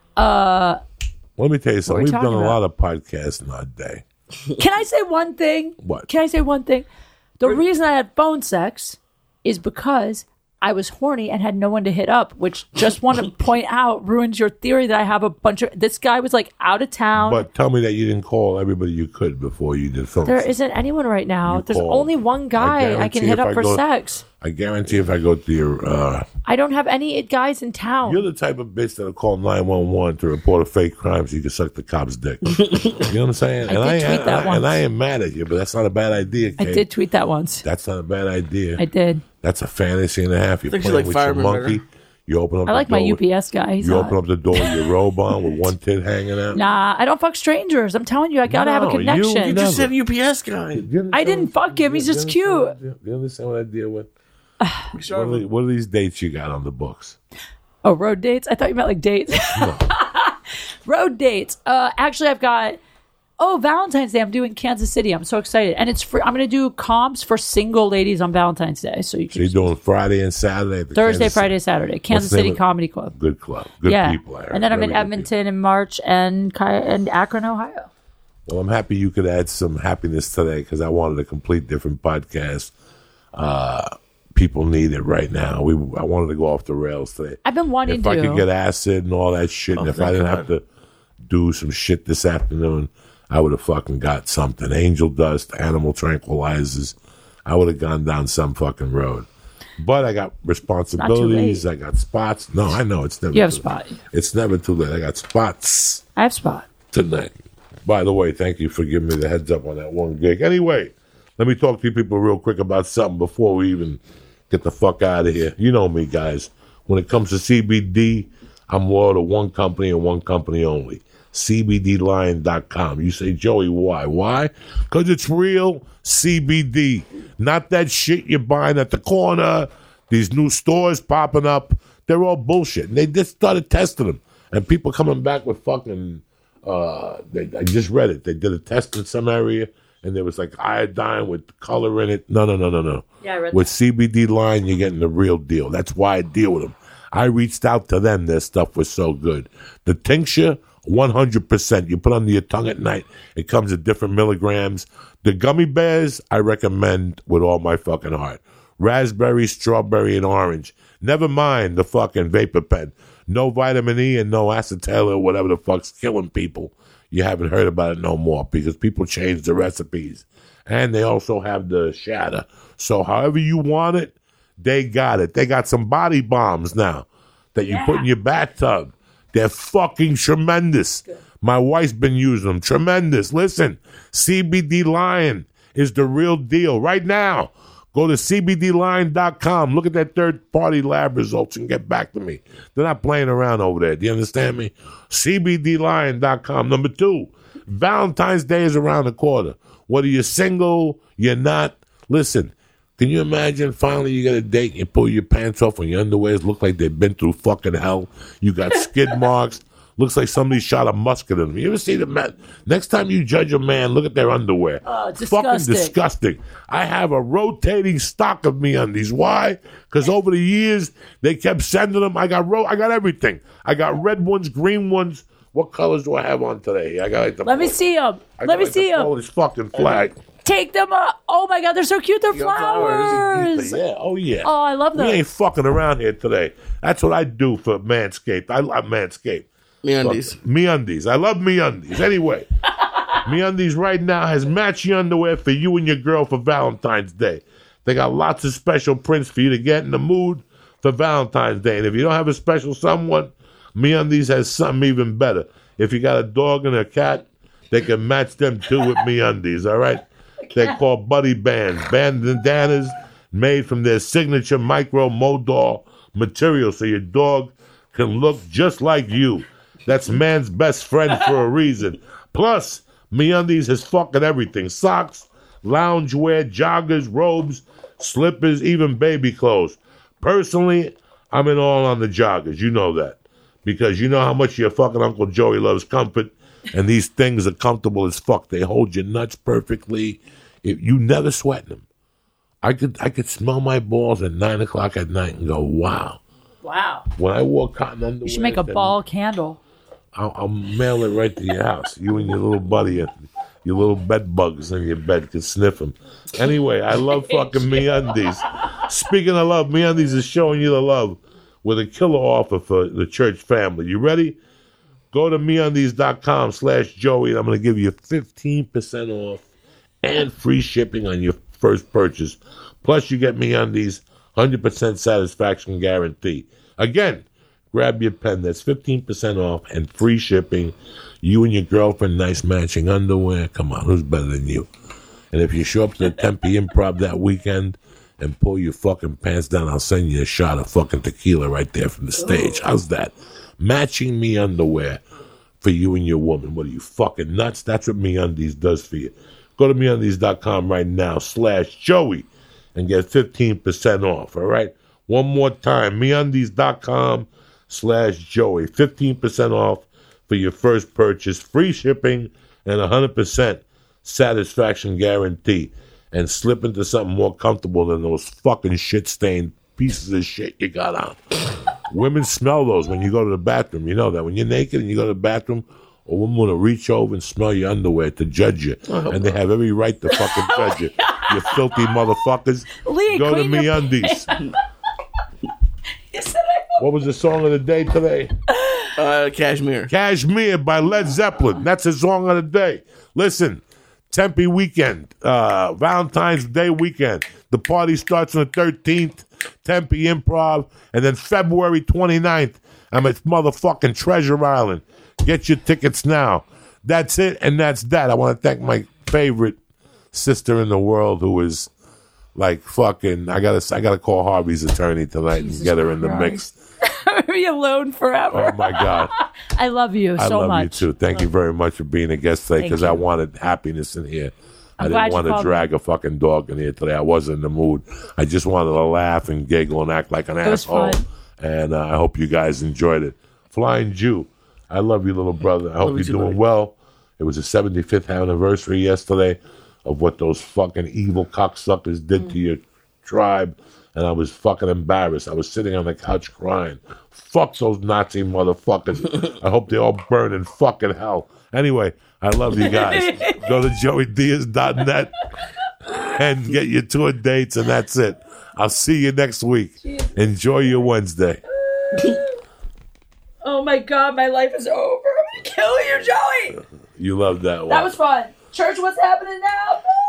Let me tell you something. we We've done talking a about? lot of podcasts in our day. Can I say one thing? What? Can I say one thing? The reason I had phone sex is because I was horny and had no one to hit up, which just want to point out ruins your theory that I have a bunch of. This guy was like out of town. But tell me that you didn't call everybody you could before you did phone There sex. isn't anyone right now. You There's called. only one guy I guarantee can hit if up I for go- sex. I guarantee if I go to your... I don't have any guys in town. You're the type of bitch that'll call 911 to report a fake crime so you can suck the cop's dick. You know what I'm saying? I did tweet that once. And I ain't mad at you, but that's not a bad idea, Kate. I did tweet that once. That's not a bad idea. I did. That's a fantasy and a half. You're think she playing like with your fireman monkey. better. You open up I like the door my UPS guy. He's You hot. open up the door with your robe on with one tit hanging out. Nah, I don't fuck strangers. I'm telling you, I gotta have a No, you connection. You just said UPS guy. Do you understand I didn't fuck him. He's just cute. Do you understand what I deal with? What are these dates you got on the books? Oh, road dates? I thought you meant like dates. Road dates. Actually, I've got. Oh, Valentine's Day. I'm doing Kansas City. I'm so excited, and it's free. I'm going to do comps for single ladies on Valentine's Day. So you So can you're doing Friday and Saturday? At the Thursday, Kansas Friday, Saturday. Kansas the name City of- Comedy Club. Good club. Good Yeah, people. I heard. and then I'm Very in good Edmonton in March and Akron, Ohio. Well, I'm happy you could add some happiness today because I wanted a complete different podcast. People need it right now. I wanted to go off the rails today. I've been wanting If to. I could get acid and all that shit, and if I thank didn't God. have to do some shit this afternoon, I would have fucking got something. Angel dust, animal tranquilizers. I would have gone down some fucking road. But I got responsibilities. I got spots. No, I know it's never. You have too- spot. It's never too late. I got spots I have spot. tonight. By the way, thank you for giving me the heads up on that one gig. Anyway, let me talk to you people real quick about something before we even get the fuck out of here. You know me, guys. When it comes to CBD, I'm loyal to one company and one company only. CBDlion.com. You say, Joey, why? Why? Because it's real CBD. Not that shit you're buying at the corner. These new stores popping up. They're all bullshit. And they just started testing them. And people coming back with fucking... I just read it. They did a test in some area, and there was like iodine with color in it. No. Yeah, I read With CBD Line, you're getting the real deal. That's why I deal with them. I reached out to them. Their stuff was so good. The tincture, 100%. You put under your tongue at night. It comes at different milligrams. The gummy bears, I recommend with all my fucking heart. Raspberry, strawberry, and orange. Never mind the fucking vapor pen. No vitamin E and no acetate or whatever the fuck's killing people. You haven't heard about it no more because people change the recipes. And they also have the shatter. So however you want it, they got it. They got some body bombs now that you put in your bathtub. They're fucking tremendous. My wife's been using them. Tremendous. Listen, CBD Lion is the real deal. Right now, go to CBDlion.com. Look at that third-party lab results and get back to me. They're not playing around over there. Do you understand me? CBDlion.com. Number 2, Valentine's Day is around the corner. Whether you're single, you're not. Listen, can you imagine finally you get a date and you pull your pants off and your underwears look like they've been through fucking hell? You got skid marks. Looks like somebody shot a musket in them. You ever see the man? Next time you judge a man, look at their underwear. Oh, Fucking disgusting. disgusting. I have a rotating stock of MeUndies. Why? Because over the years they kept sending them. I got everything. I got red ones, green ones. What colors do I have on today? I got like the Let me see them. I Let got me like see the them. Polish fucking flag. Take them up. Oh my God, they're so cute. They're flowers. Yeah. Oh yeah. Oh, I love We them. ain't fucking around here today. That's what I do for Manscaped. I love Manscaped. MeUndies. MeUndies. I love MeUndies. Anyway, MeUndies right now has matching underwear for you and your girl for Valentine's Day. They got lots of special prints for you to get in the mood for Valentine's Day. And if you don't have a special someone, MeUndies has something even better. If you got a dog and a cat, they can match them too with MeUndies, all right? They're called buddy bands. Bandanas made from their signature micro modal material so your dog can look just like you. That's man's best friend for a reason. Plus, MeUndies has fucking everything. Socks, loungewear, joggers, robes, slippers, even baby clothes. Personally, I'm in all on the joggers. You know that. Because you know how much your fucking Uncle Joey loves comfort. And these things are comfortable as fuck. They hold your nuts perfectly. You never sweat them. I could smell my balls at 9 o'clock at night and go, wow. Wow. When I wore cotton underwear, You should make a ball candle. I'll mail it right to your house. You and your little buddy, your little bed bugs in your bed can sniff them. Anyway, I love fucking MeUndies. Speaking of love, MeUndies is showing you the love with a killer offer for the church family. You ready? Go to MeUndies.com/Joey, and I'm going to give you 15% off and free shipping on your first purchase. Plus, you get MeUndies 100% satisfaction guarantee. Again, grab your pen. That's 15% off and free shipping. You and your girlfriend, nice matching underwear. Come on, who's better than you? And if you show up to the Tempe Improv that weekend and pull your fucking pants down, I'll send you a shot of fucking tequila right there from the stage. How's that? Matching me underwear for you and your woman. What are you, fucking nuts? That's what MeUndies does for you. Go to MeUndies.com right now /Joey and get 15% off, all right? One more time, MeUndies.com /Joey. 15% off for your first purchase, free shipping, and 100% satisfaction guarantee. And slip into something more comfortable than those fucking shit-stained pieces of shit you got on. Women smell those when you go to the bathroom. You know that. When you're naked and you go to the bathroom, a woman will reach over and smell your underwear to judge you. And they have every right to fucking judge you. You filthy motherfuckers. Lee, go to MeUndies. What was the song of the day today? Cashmere. Cashmere by Led Zeppelin. That's the song of the day. Listen, Tempe weekend, Valentine's Day weekend. The party starts on the 13th, Tempe Improv, and then February 29th, I'm at motherfucking Treasure Island. Get your tickets now. That's it, and that's that. I want to thank my favorite sister in the world, who is like fucking. I gotta call Harvey's attorney tonight and get her in the mix. Be alone forever. Oh my God, I love you so much. I love you too. Thank you very much for being a guest today, because I wanted happiness in here. I didn't want to drag a fucking dog in here today. I wasn't in the mood. I just wanted to laugh and giggle and act like an asshole. And I hope you guys enjoyed it. Flying Jew, I love you, little brother. I hope you're doing well. It was the 75th anniversary yesterday of what those fucking evil cocksuckers did to your tribe. And I was fucking embarrassed. I was sitting on the couch crying. Fuck those Nazi motherfuckers. I hope they all burn in fucking hell. Anyway, I love you guys. Go to joeydiaz.net and get your tour dates, and that's it. I'll see you next week. Enjoy your Wednesday. Oh my God, my life is over. I'm going to kill you, Joey. You love that one. That was fun. Church, what's happening now?